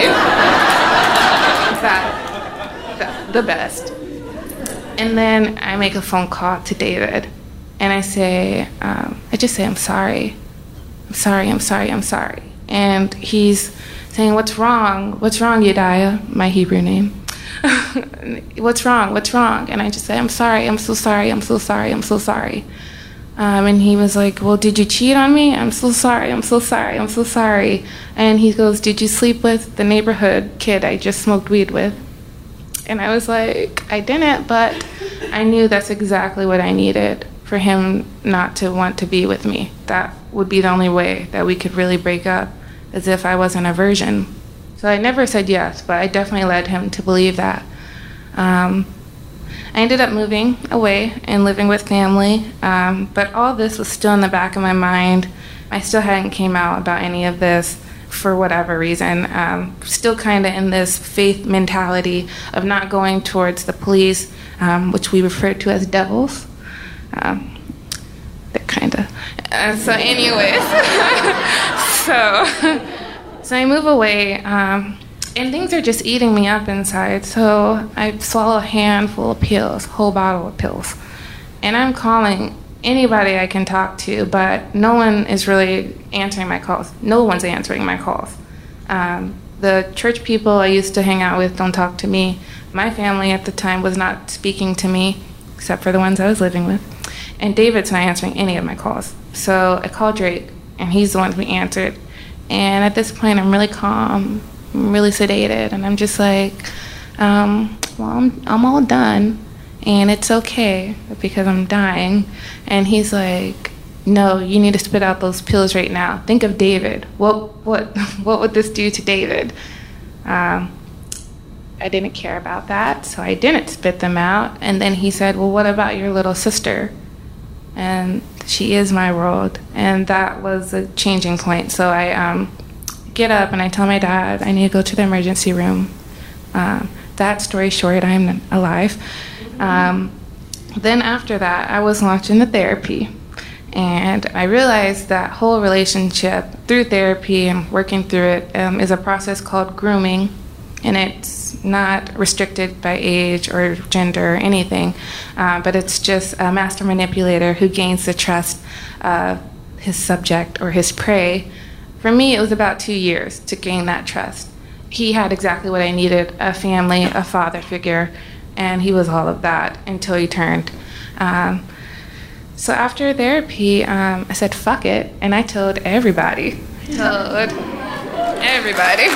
that, that, the best. And then I make a phone call to David. And I say, um, I just say, I'm sorry. I'm sorry, I'm sorry, I'm sorry. And he's saying, what's wrong? What's wrong, Yediah? My Hebrew name. What's wrong? What's wrong? And I just say, I'm sorry, I'm so sorry, I'm so sorry, I'm so sorry. Um, and he was like, well, did you cheat on me? I'm so sorry, I'm so sorry, I'm so sorry. And he goes, did you sleep with the neighborhood kid I just smoked weed with? And I was like, I didn't, but I knew that's exactly what I needed for him not to want to be with me. That would be the only way that we could really break up, as if I wasn't a virgin. So I never said yes, but I definitely led him to believe that. Um, I ended up moving away and living with family, um, but all this was still in the back of my mind. I still hadn't came out about any of this for whatever reason. Um, still kind of in this faith mentality of not going towards the police, um, which we refer to as devils. Um, they're kind of. Uh, so anyways, so, so I move away. Um, And things are just eating me up inside. So I swallow a handful of pills, whole bottle of pills. And I'm calling anybody I can talk to, but no one is really answering my calls. No one's answering my calls. Um, the church people I used to hang out with don't talk to me. My family at the time was not speaking to me, except for the ones I was living with. And David's not answering any of my calls. So I called Drake, and he's the one who answered. And at this point, I'm really calm. I'm really sedated, and I'm just like, um, well, I'm, I'm all done, and it's okay because I'm dying. And he's like, no, you need to spit out those pills right now. Think of David. What what what would this do to David? Um, I didn't care about that, so I didn't spit them out. And then he said, well, what about your little sister? And she is my world, and that was a changing point. So I um. get up and I tell my dad I need to go to the emergency room. Um, that story short, I'm alive. Um, then after that, I was launched into therapy, and I realized that whole relationship through therapy and working through it um, is a process called grooming, and it's not restricted by age or gender or anything, uh, but it's just a master manipulator who gains the trust of his subject or his prey. For me, it was about two years to gain that trust. He had exactly what I needed, a family, a father figure, and he was all of that until he turned. Um, so after therapy, um, I said, fuck it, and I told everybody. I told everybody.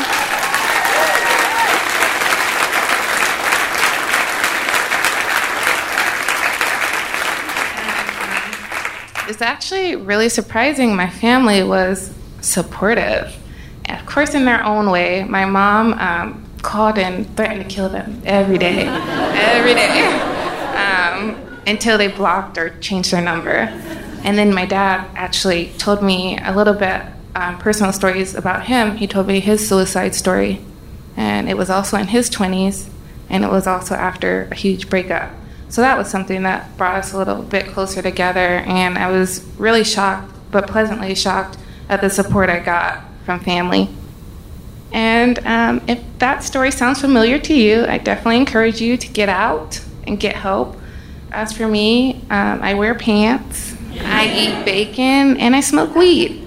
And, um, it's actually really surprising. My family was supportive, of course, in their own way. My mom um, called and threatened to kill them every day, every day, um, until they blocked or changed their number. And then my dad actually told me a little bit um, personal stories about him. He told me his suicide story, and it was also in his twenties, and it was also after a huge breakup. So that was something that brought us a little bit closer together, and I was really shocked, but pleasantly shocked at the support I got from family. And um, if that story sounds familiar to you, I definitely encourage you to get out and get help. As for me, um, I wear pants, I eat bacon, and I smoke weed.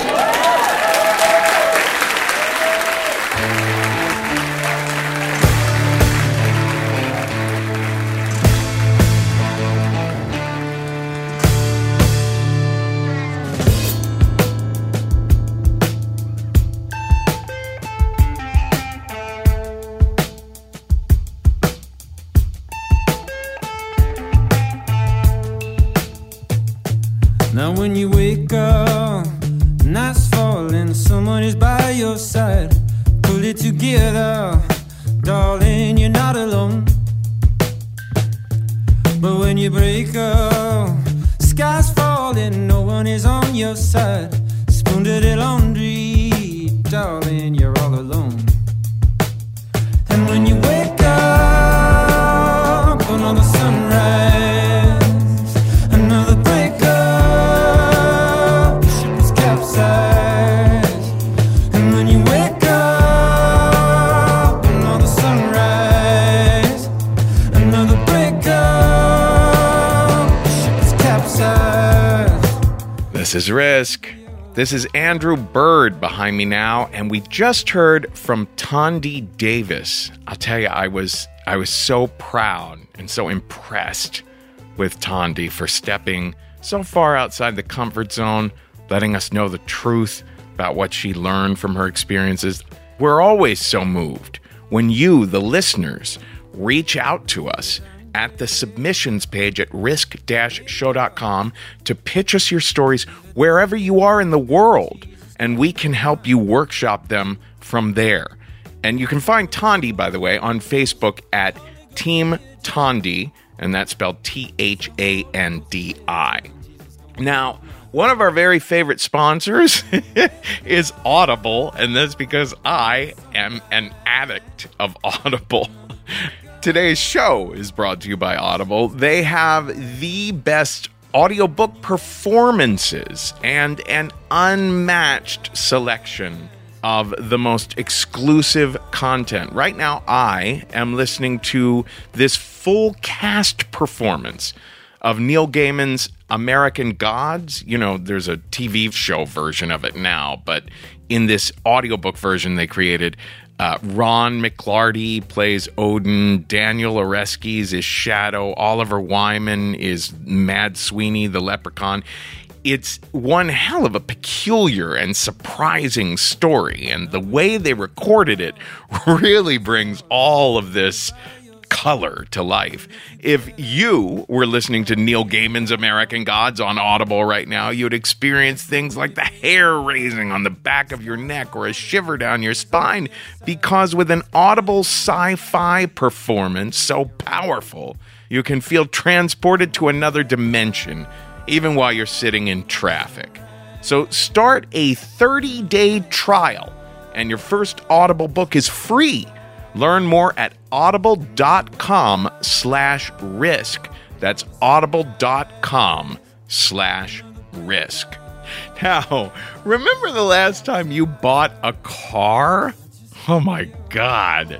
Now when you wake up, night's falling, someone is by your side. Pull it together, darling, you're not alone. But when you break up, sky's falling, no one is on your side. dirty laundry, darling, you're all alone. And when you wake up, another sunrise, another breakup, the ship is capsized. And when you wake up, another sunrise, another breakup, the ship is capsized. This is Risk. This is Andrew Bird behind me now, and we just heard from Tondi Davis. I'll tell you, I was I was so proud and so impressed with Tondi for stepping so far outside the comfort zone, letting us know the truth about what she learned from her experiences. We're always so moved when you, the listeners, reach out to us at the submissions page at risk dash show dot com to pitch us your stories wherever you are in the world, and we can help you workshop them from there. And you can find Tondi, by the way, on Facebook at Team Tondi, and that's spelled T H A N D I. Now, one of our very favorite sponsors is Audible, and that's because I am an addict of Audible. Today's show is brought to you by Audible. They have the best audiobook performances and an unmatched selection of the most exclusive content. Right now, I am listening to this full cast performance of Neil Gaiman's American Gods. You know, there's a T V show version of it now, but in this audiobook version they created, Uh, Ron McLarty plays Odin, Daniel Oreskes is Shadow, Oliver Wyman is Mad Sweeney, the leprechaun. It's one hell of a peculiar and surprising story, and the way they recorded it really brings all of this color to life. If you were listening to Neil Gaiman's American Gods on Audible right now, you'd experience things like the hair raising on the back of your neck or a shiver down your spine, because with an Audible sci-fi performance so powerful, you can feel transported to another dimension, even while you're sitting in traffic. So start a thirty-day trial, and your first Audible book is free. Learn more at audible.com slash risk. That's audible.com slash risk. Now, remember the last time you bought a car? Oh my God.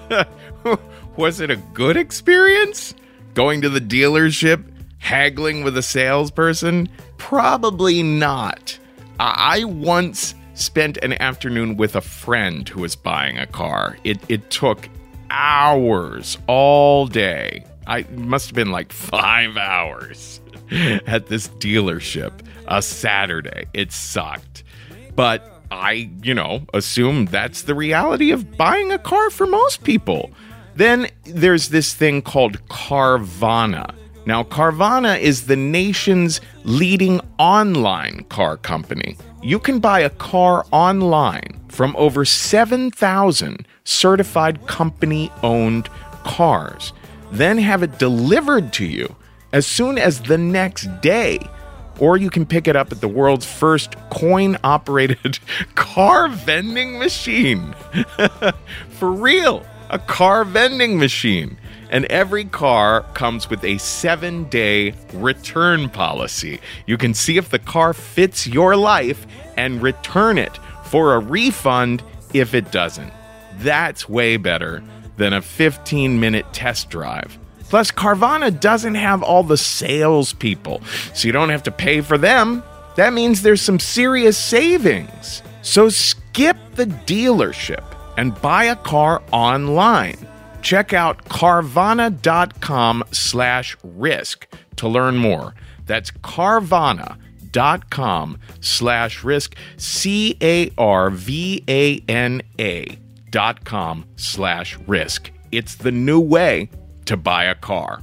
Was it a good experience? Going to the dealership, haggling with a salesperson? Probably not. I once spent an afternoon with a friend who was buying a car. It it took hours all day. I it must have been like five hours at this dealership, a Saturday. It sucked. But I, you know, assume that's the reality of buying a car for most people. Then there's this thing called Carvana. Now, Carvana is the nation's leading online car company. You can buy a car online from over seven thousand certified company-owned cars, then have it delivered to you as soon as the next day. Or you can pick it up at the world's first coin-operated car vending machine. For real, a car vending machine. And every car comes with a seven-day return policy. You can see if the car fits your life and return it for a refund if it doesn't. That's way better than a fifteen-minute test drive. Plus, Carvana doesn't have all the salespeople, so you don't have to pay for them. That means there's some serious savings. So skip the dealership and buy a car online. Check out Carvana.com slash risk to learn more. That's Carvana.com slash risk, C A R V A N A dot com slash risk. It's the new way to buy a car.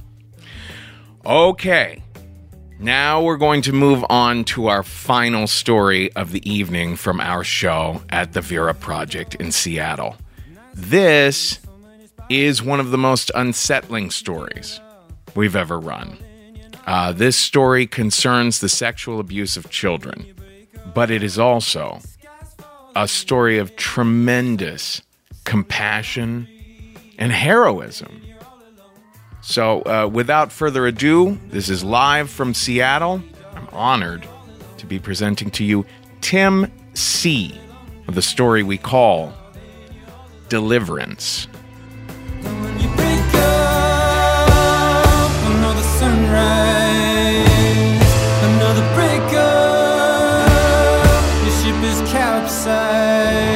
Okay, now we're going to move on to our final story of the evening from our show at the Vera Project in Seattle. This is one of the most unsettling stories we've ever run. Uh, this story concerns the sexual abuse of children but it is also a story of tremendous compassion and heroism. So uh, without further ado, this is live from Seattle. I'm honored to be presenting to you Tim C. with the story we call Deliverance. When you break up, another sunrise, another breakup, your ship is capsized.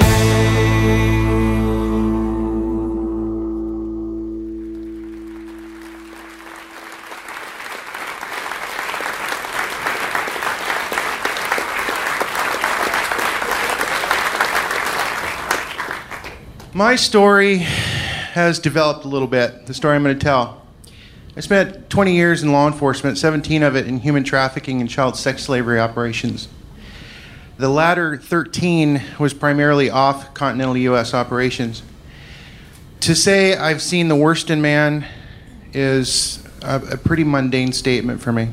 My story has developed a little bit, the story I'm going to tell. I spent twenty years in law enforcement, seventeen of it in human trafficking and child sex slavery operations. The latter thirteen was primarily off continental U S operations. To say I've seen the worst in man is a, a pretty mundane statement for me.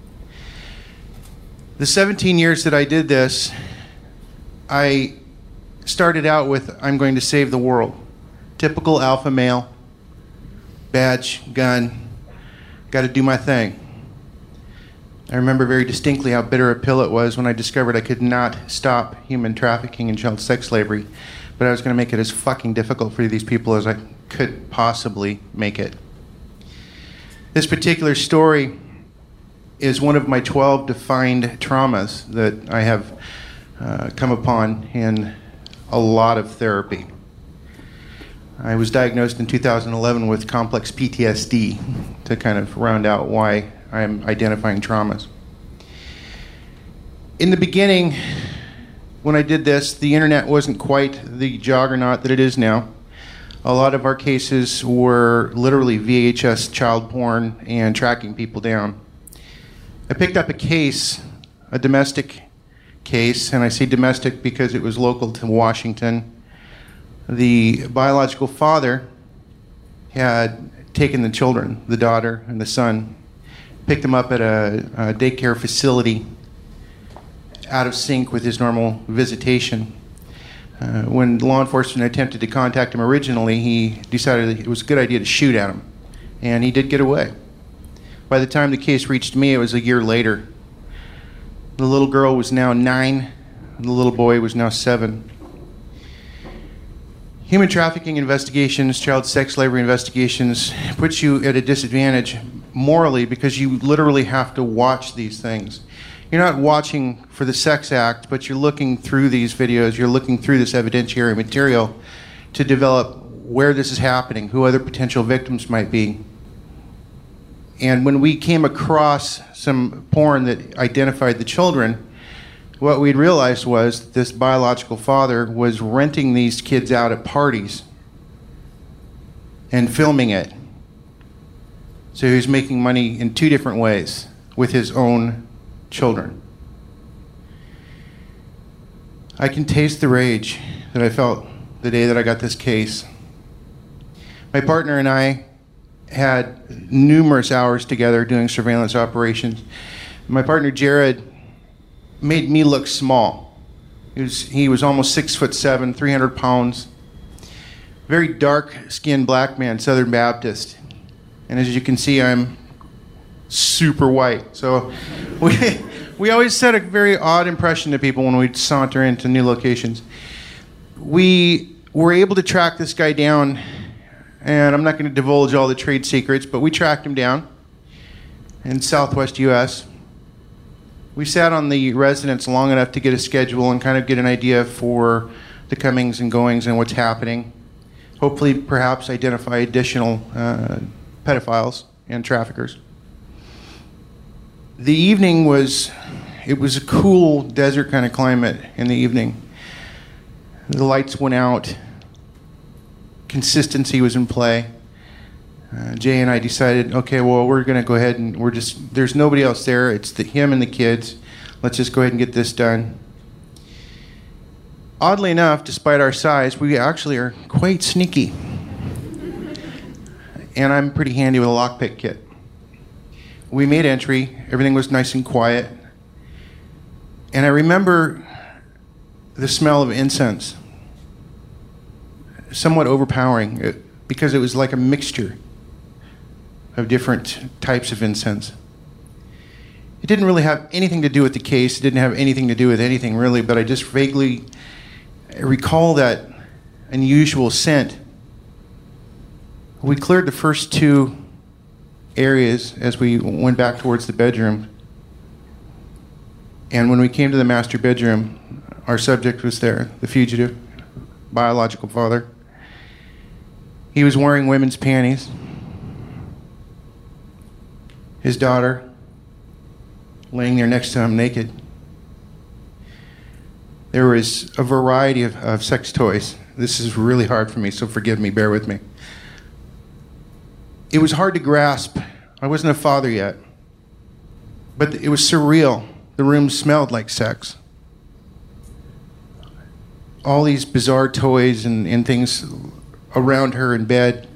The seventeen years that I did this, I started out with, I'm going to save the world. Typical alpha male, badge, gun, got to do my thing. I remember very distinctly how bitter a pill it was when I discovered I could not stop human trafficking and child sex slavery, but I was going to make it as fucking difficult for these people as I could possibly make it. This particular story is one of my twelve defined traumas that I have uh, come upon in a lot of therapy. I was diagnosed in two thousand eleven with complex P T S D to kind of round out why I'm identifying traumas. In the beginning, when I did this, the internet wasn't quite the juggernaut that it is now. A lot of our cases were literally V H S child porn and tracking people down. I picked up a case, a domestic case, and I say domestic because it was local to Washington. The biological father had taken the children, the daughter and the son, picked them up at a, a daycare facility out of sync with his normal visitation. Uh, when law enforcement attempted to contact him originally, he decided that it was a good idea to shoot at him, and he did get away. By the time the case reached me, it was a year later. The little girl was now nine, and the little boy was now seven. Human trafficking investigations, child sex slavery investigations puts you at a disadvantage morally because you literally have to watch these things. You're not watching for the sex act, but you're looking through these videos, you're looking through this evidentiary material to develop where this is happening, who other potential victims might be. And when we came across some porn that identified the children, what we'd realized was this biological father was renting these kids out at parties and filming it. So he was making money in two different ways with his own children. I can taste the rage that I felt the day that I got this case. My partner and I had numerous hours together doing surveillance operations. My partner Jared made me look small. He was, he was almost six foot seven, three hundred pounds, very dark-skinned black man, Southern Baptist. And as you can see, I'm super white. So we, we always set a very odd impression to people when we saunter into new locations. We were able to track this guy down, and I'm not going to divulge all the trade secrets, but we tracked him down in southwest U S We sat on the residence long enough to get a schedule and kind of get an idea for the comings and goings and what's happening. Hopefully, perhaps identify additional uh, pedophiles and traffickers. The evening was, it was a cool desert kind of climate in the evening. The lights went out. Consistency was in play. Uh, Jay and I decided, okay, well, we're going to go ahead and we're just, there's nobody else there. It's the, him and the kids. Let's just go ahead and get this done. Oddly enough, despite our size, we actually are quite sneaky. And I'm pretty handy with a lockpick kit. We made entry. Everything was nice and quiet. And I remember the smell of incense, somewhat overpowering, it, because it was like a mixture of different types of incense. It didn't really have anything to do with the case. It didn't have anything to do with anything really, but I just vaguely recall that unusual scent. We cleared the first two areas as we went back towards the bedroom. And when we came to the master bedroom, our subject was there, the fugitive, biological father. He was wearing women's panties. His daughter laying there next to him naked. There was a variety of, of sex toys. This is really hard for me, so forgive me, bear with me. It was hard to grasp. I wasn't a father yet. But it was surreal. The room smelled like sex. All these bizarre toys and, and things around her in bed.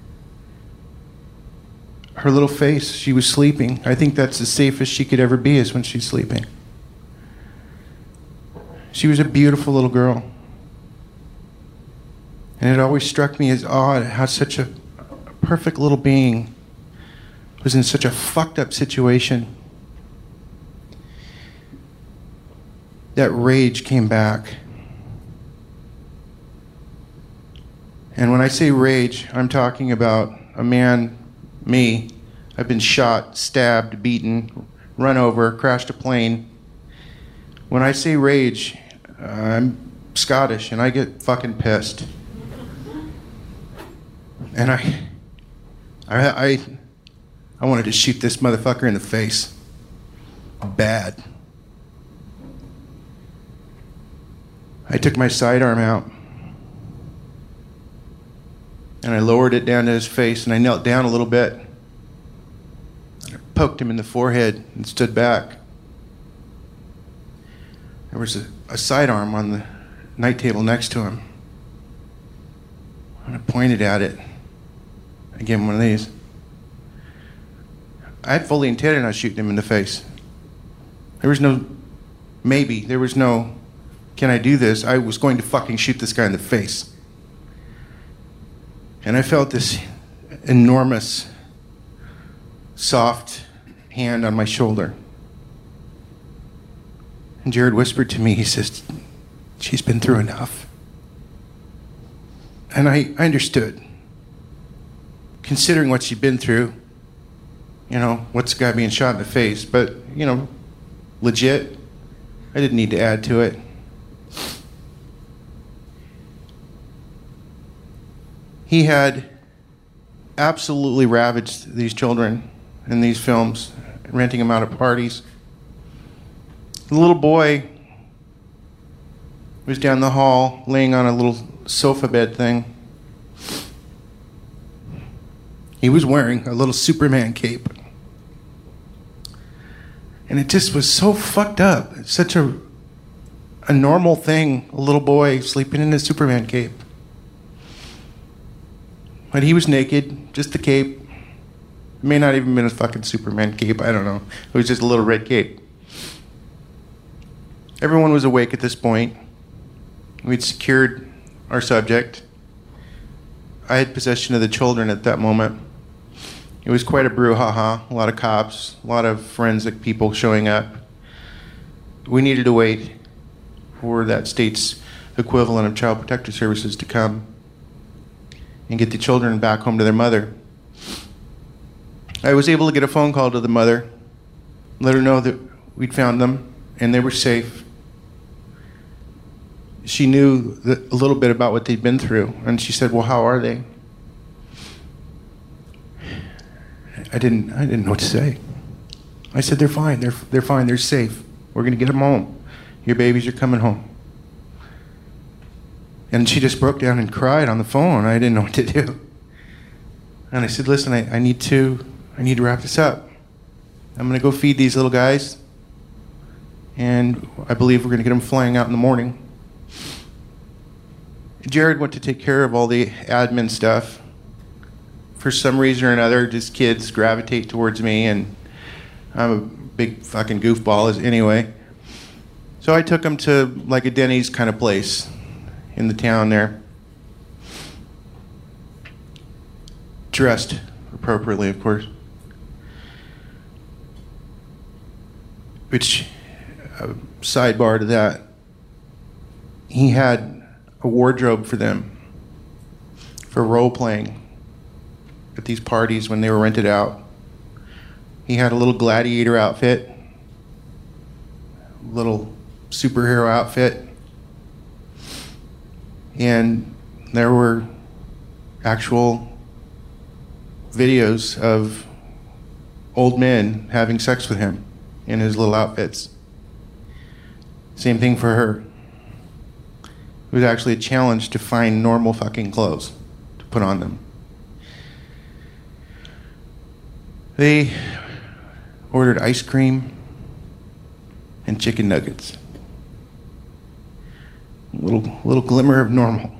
Her little face, she was sleeping. I think that's the safest she could ever be, is when she's sleeping. She was a beautiful little girl. And it always struck me as odd how such a perfect little being was in such a fucked up situation. That rage came back. And when I say rage, I'm talking about a man, me. I've been shot, stabbed, beaten, run over, crashed a plane. When I say rage, uh, I'm Scottish and I get fucking pissed. And I, I, I, I wanted to shoot this motherfucker in the face. Bad. I took my sidearm out and I lowered it down to his face and I knelt down a little bit. And I poked him in the forehead and stood back. There was a, a sidearm on the night table next to him. And I pointed at it. I gave him one of these. I had fully intended on shooting him in the face. There was no maybe. There was no, can I do this? I was going to fucking shoot this guy in the face. And I felt this enormous, soft hand on my shoulder. And Jared whispered to me, he says, she's been through enough. And I, I understood. Considering what she'd been through, you know, what's the guy being shot in the face, but, you know, legit, I didn't need to add to it. He had absolutely ravaged these children in these films, renting them out at parties. The little boy was down the hall, laying on a little sofa bed thing. He was wearing a little Superman cape. And it just was so fucked up. It's such a, a normal thing, a little boy sleeping in a Superman cape. But he was naked, just the cape. It may not even been a fucking Superman cape, I don't know. It was just a little red cape. Everyone was awake at this point. We'd secured our subject. I had possession of the children at that moment. It was quite a brouhaha, a lot of cops, a lot of forensic people showing up. We needed to wait for that state's equivalent of Child Protective Services to come and get the children back home to their mother. I was able to get a phone call to the mother, let her know that we'd found them and they were safe. She knew that, a little bit about what they'd been through, and she said, well, how are they? I didn't, I didn't know what to say. I said, they're fine, they're, they're fine, they're safe. We're gonna get them home. Your babies are coming home. And she just broke down and cried on the phone. I didn't know what to do. And I said, listen, I, I need to, I need to wrap this up. I'm gonna go feed these little guys, and I believe we're gonna get them flying out in the morning. Jared went to take care of all the admin stuff. For some reason or another, just kids gravitate towards me, and I'm a big fucking goofball as anyway. So I took him to like a Denny's kind of place in the town there. Dressed appropriately, of course. Which, uh, sidebar to that, he had a wardrobe for them for role playing at these parties when they were rented out. He had a little gladiator outfit, little superhero outfit, and there were actual videos of old men having sex with him in his little outfits. Same thing for her. It was actually a challenge to find normal fucking clothes to put on them. They ordered ice cream and chicken nuggets. A little, little glimmer of normal.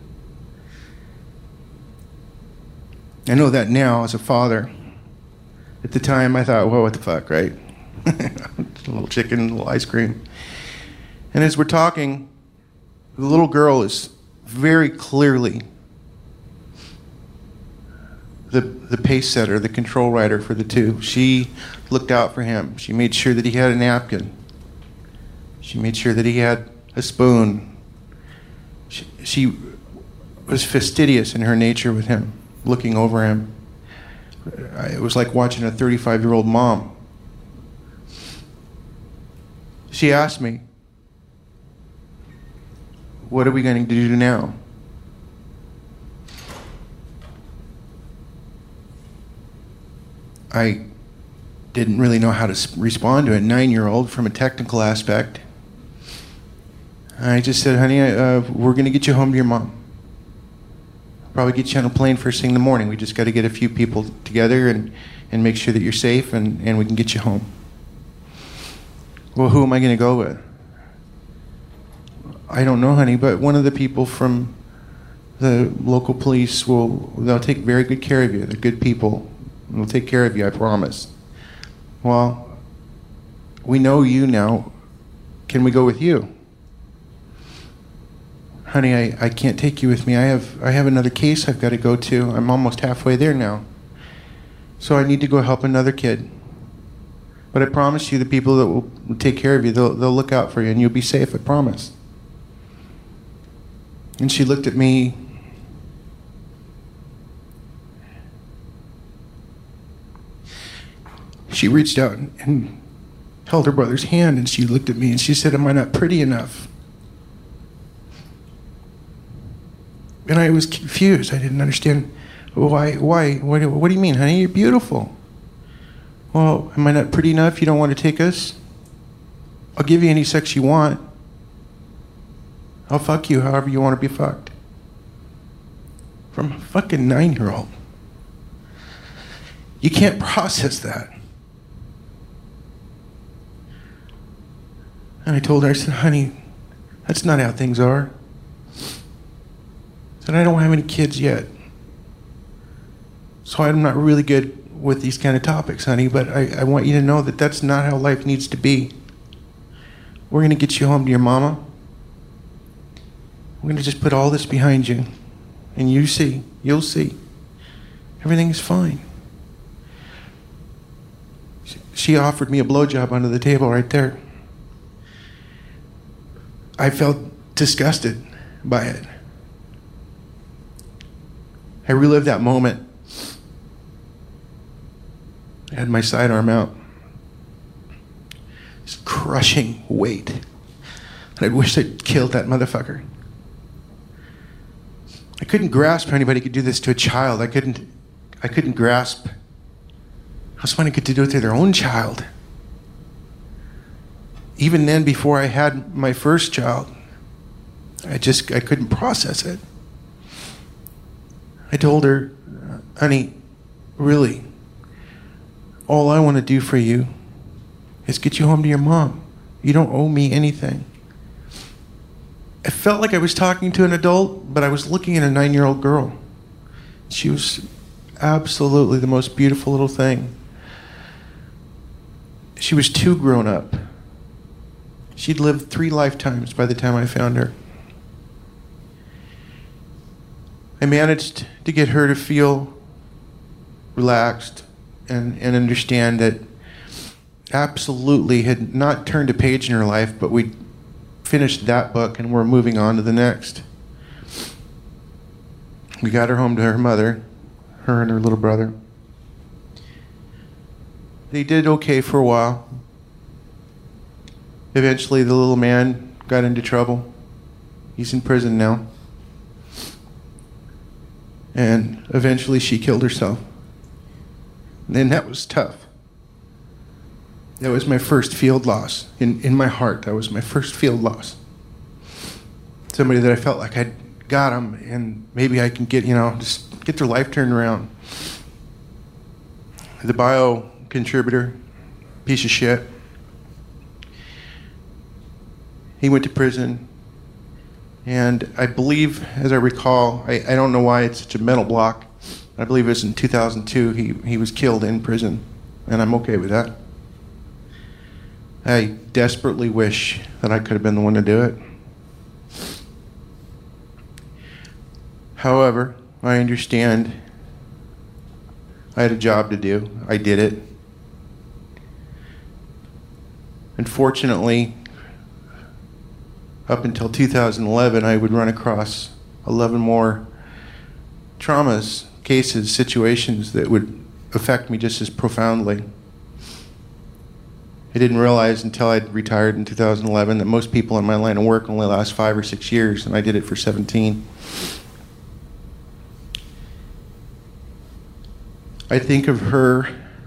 I know that now as a father. At the time I thought, well, what the fuck, right? A little chicken, a little ice cream. And as we're talking, the little girl is very clearly the the pace setter, the control rider for the two. She looked out for him. She made sure that he had a napkin. She made sure that he had a spoon. She, she was fastidious in her nature with him, looking over him. It was like watching a thirty-five-year-old mom. She asked me, what are we going to do now? I didn't really know how to respond to a nine-year-old from a technical aspect. I just said, honey, uh, we're going to get you home to your mom. Probably get you on a plane first thing in the morning. We just got to get a few people together and, and make sure that you're safe, and, and we can get you home. Well, who am I going to go with? I don't know, honey, but one of the people from the local police will, they'll take very good care of you. They're good people. They'll take care of you, I promise. Well, we know you now. Can we go with you? Honey, I, I can't take you with me. I have I have another case I've got to go to. I'm almost halfway there now. So I need to go help another kid. But I promise you, the people that will take care of you, they'll, they'll look out for you, and you'll be safe, I promise. And she looked at me. She reached out and, and held her brother's hand, and she looked at me and she said, am I not pretty enough? And I was confused. I didn't understand. Why? Why? What, what do you mean, honey? You're beautiful. Well, am I not pretty enough? You don't want to take us? I'll give you any sex you want. I'll fuck you however you want to be fucked. From a fucking nine-year-old. You can't process that. And I told her, I said, honey, that's not how things are. I said, I don't have any kids yet. So I'm not really good with these kind of topics, honey, but I, I want you to know that that's not how life needs to be. We're going to get you home to your mama. We're going to just put all this behind you. And you see, you'll see. Everything is fine. She offered me a blowjob under the table right there. I felt disgusted by it. I relived that moment. I had my sidearm out. This crushing weight. And I wished I'd killed that motherfucker. I couldn't grasp how anybody could do this to a child. I couldn't, I couldn't grasp how somebody could do it to their own child. Even then, before I had my first child, I just, I couldn't process it. I told her, honey, really, all I want to do for you is get you home to your mom. You don't owe me anything. I felt like I was talking to an adult, but I was looking at a nine-year-old girl. She was absolutely the most beautiful little thing. She was too grown up. She'd lived three lifetimes by the time I found her. I managed to get her to feel relaxed and, and understand that absolutely had not turned a page in her life, but we finished that book and we're moving on to the next. We got her home to her mother, her and her little brother. They did okay for a while. Eventually, the little man got into trouble. He's in prison now. And eventually, she killed herself. And that was tough. That was my first field loss. In, in my heart, that was my first field loss. Somebody that I felt like I'd got them, and maybe I can get, you know, just get their life turned around. The bio contributor, piece of shit. He went to prison, and I believe, as I recall, I, I don't know why it's such a mental block. I believe it was in two thousand two, he, he was killed in prison, and I'm okay with that. I desperately wish that I could have been the one to do it. However, I understand I had a job to do. I did it. Unfortunately, up until two thousand eleven, I would run across eleven more traumas, cases, situations that would affect me just as profoundly. I didn't realize until I'd retired in two thousand eleven that most people in my line of work only last five or six years, and I did it for seventeen. I think of her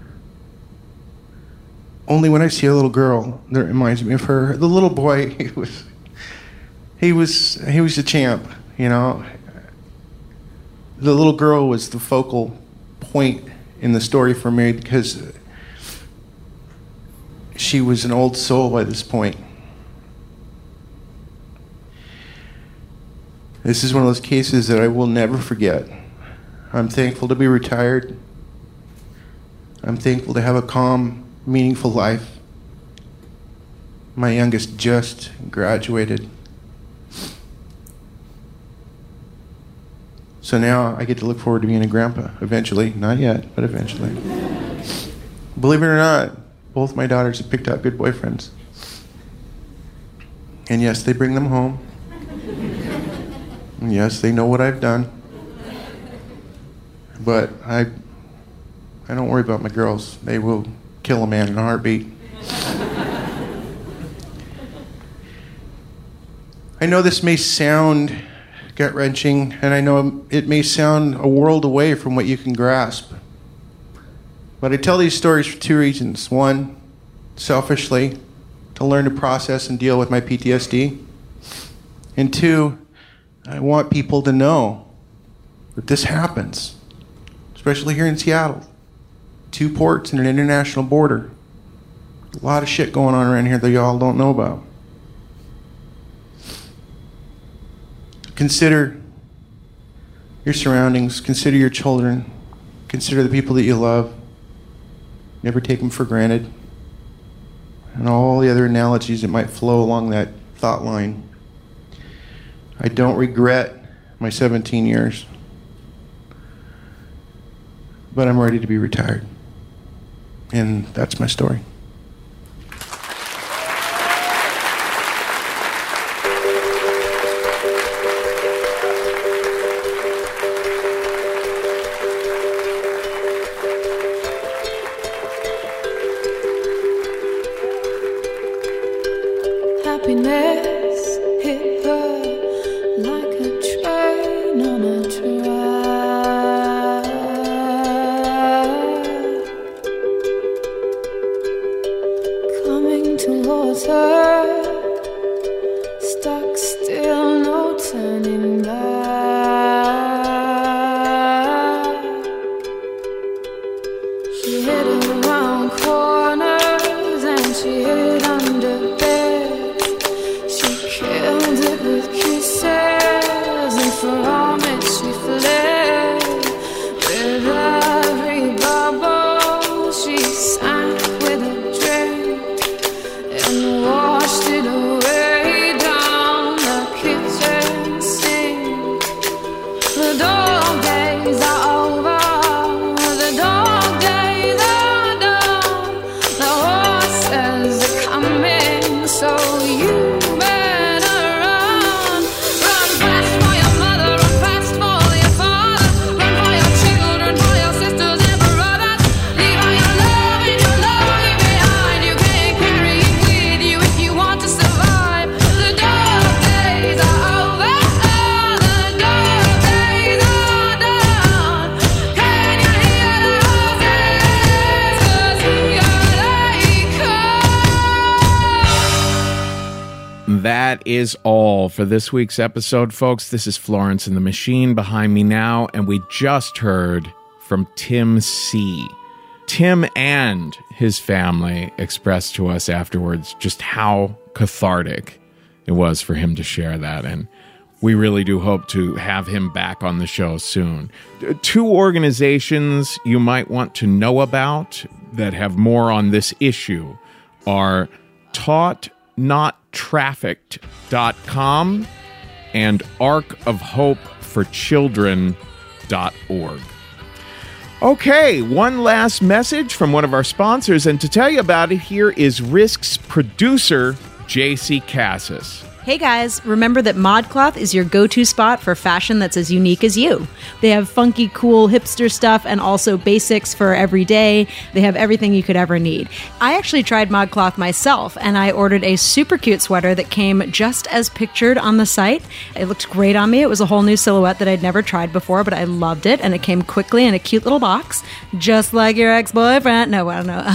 only when I see a little girl that reminds me of her. The little boy, he was, he was, he was a champ, you know. The little girl was the focal point in the story for me because she was an old soul by this point. This is one of those cases that I will never forget. I'm thankful to be retired. I'm thankful to have a calm, meaningful life. My youngest just graduated. So now I get to look forward to being a grandpa, eventually. Not yet, but eventually. Believe it or not, both my daughters have picked out good boyfriends. And yes, they bring them home. And yes, they know what I've done. But I, I don't worry about my girls. They will kill a man in a heartbeat. I know this may sound gut-wrenching, and I know it may sound a world away from what you can grasp. But I tell these stories for two reasons. One, selfishly, to learn to process and deal with my P T S D. And two, I want people to know that this happens, especially here in Seattle. Two ports and an international border. A lot of shit going on around here that y'all don't know about. Consider your surroundings. Consider your children. Consider the people that you love. Never take them for granted. And all the other analogies that might flow along that thought line. I don't regret my seventeen years. But I'm ready to be retired. And that's my story. Happiness hit her like a train on a track. Coming towards her, stuck still, no turning back. She hid around corners and she hid under beds. She killed it with kisses, and from it she fled. With every bubble she sank with a drink and washed it That is all for this week's episode, folks. This is Florence and the Machine behind me now, and we just heard from Tim C. Tim and his family expressed to us afterwards just how cathartic it was for him to share that, and we really do hope to have him back on the show soon. Two organizations you might want to know about that have more on this issue are Taught Not Trafficked dot com and Ark of Hope for Children dot org. Okay, one last message from one of our sponsors, and to tell you about it, here is Risk's producer, J C Cassis. Hey guys, remember that ModCloth is your go-to spot for fashion that's as unique as you. They have funky, cool, hipster stuff and also basics for every day. They have everything you could ever need. I actually tried ModCloth myself, and I ordered a super cute sweater that came just as pictured on the site. It looked great on me. It was a whole new silhouette that I'd never tried before, but I loved it, and it came quickly in a cute little box, just like your ex-boyfriend. No, I don't know.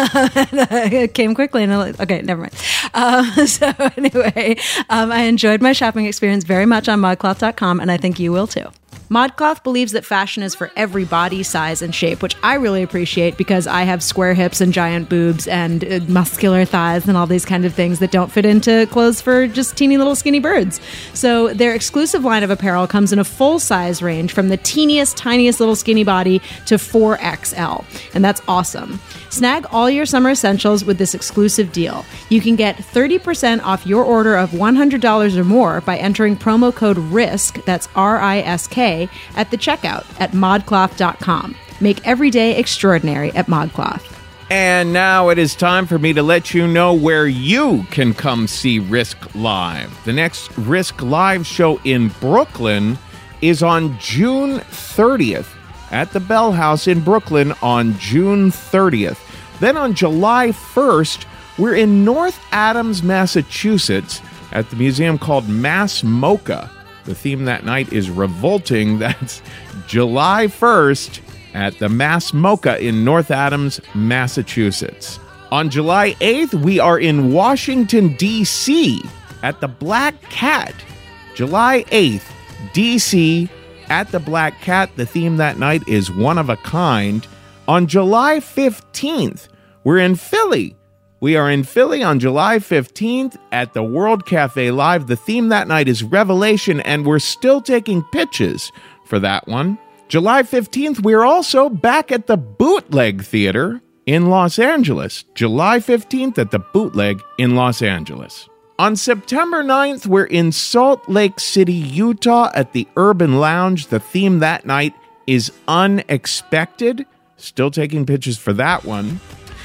It came quickly in a... Okay, never mind. Um, so anyway... Um, I enjoyed my shopping experience very much on modcloth dot com, and I think you will too. ModCloth believes that fashion is for every body, size, and shape, which I really appreciate because I have square hips and giant boobs and uh, muscular thighs and all these kind of things that don't fit into clothes for just teeny little skinny birds. So their exclusive line of apparel comes in a full size range from the teeniest, tiniest little skinny body to four X L, and that's awesome. Snag all your summer essentials with this exclusive deal. You can get thirty percent off your order of one hundred dollars or more by entering promo code RISK, that's R I S K, at the checkout at modcloth dot com. Make every day extraordinary at ModCloth. And now it is time for me to let you know where you can come see Risk Live. The next Risk Live show in Brooklyn is on June thirtieth at the Bell House in Brooklyn on June thirtieth. Then on July first, we're in North Adams, Massachusetts at the museum called Mass Mocha. The theme that night is revolting. That's July first at the Mass Mocha in North Adams, Massachusetts. On July eighth, we are in Washington, D C at the Black Cat. July eighth, D C at the Black Cat. The theme that night is one of a kind. On July fifteenth, we're in Philly. We are in Philly on July fifteenth at the World Cafe Live. The theme that night is Revelation, and we're still taking pitches for that one. July fifteenth, we're also back at the Bootleg Theater in Los Angeles. July fifteenth at the Bootleg in Los Angeles. On September ninth, we're in Salt Lake City, Utah at the Urban Lounge. The theme that night is Unexpected. Still taking pitches for that one.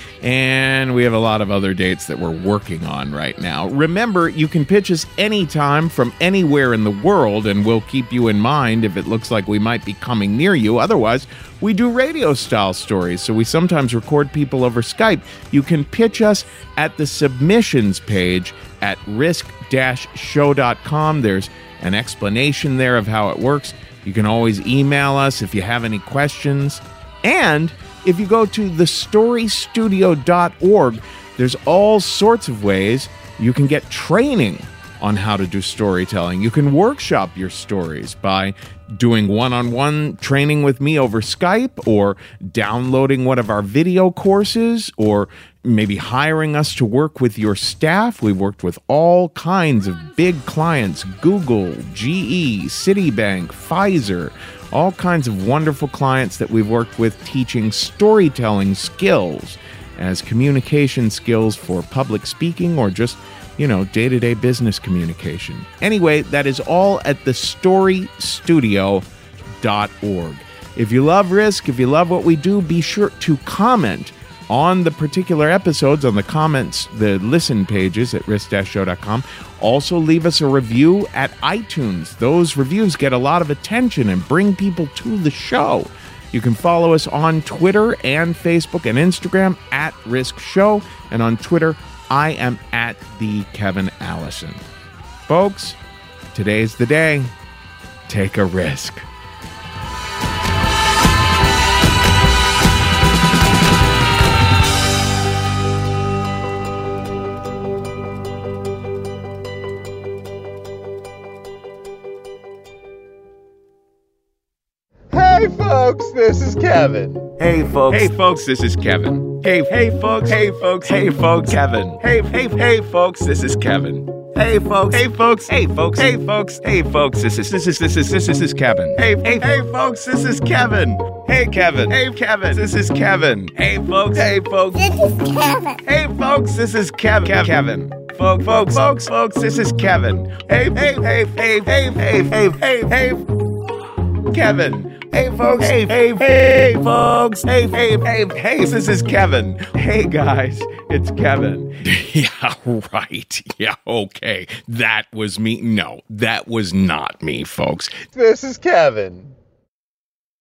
And we have a lot of other dates that we're working on right now. Remember, you can pitch us anytime from anywhere in the world, and we'll keep you in mind if it looks like we might be coming near you. Otherwise, we do radio-style stories, so we sometimes record people over Skype. You can pitch us at the submissions page at risk dash show dot com. There's an explanation there of how it works. You can always email us if you have any questions. And if you go to the story studio dot org, there's all sorts of ways you can get training on how to do storytelling. You can workshop your stories by doing one-on-one training with me over Skype, or downloading one of our video courses, or maybe hiring us to work with your staff. We've worked with all kinds of big clients: Google, G E, Citibank, Pfizer, all kinds of wonderful clients that we've worked with teaching storytelling skills as communication skills for public speaking or just, you know, day-to-day business communication. Anyway, that is all at the story studio dot org. If you love Risk, if you love what we do, be sure to comment on the particular episodes on the comments, the listen pages at risk dash show dot com. Also, leave us a review at iTunes. Those reviews get a lot of attention and bring people to the show. You can follow us on Twitter and Facebook and Instagram at Risk Show. And on Twitter, I am at the Kevin Allison. Folks, today's the day. Take a risk. Hey folks, this is Kevin. Hey folks. Hey folks, this is Kevin. Hey, hey folks. Hey folks. Hey folks. Kevin. Hey, hey, hey folks, this is Kevin. Hey folks. Hey folks. Hey folks. Hey folks. Hey folks, this is this is this is this is this is Kevin. Hey, hey, hey folks, this is Kevin. Hey Kevin. Hey Kevin. This is Kevin. Hey folks. Hey folks. This is Kevin. Hey folks, this is Kevin. Kev- Kevin. Folks, folks, folks, folks, this is Kevin. Hey, hey, hey, hey, hey, hey, hey, hey, hey, Kevin. Hey, folks. Hey, hey, hey, folks. Hey, hey, hey, hey, this is Kevin. Hey, guys, it's Kevin. Yeah, right. Yeah, okay. That was me. No, that was not me, folks. This is Kevin.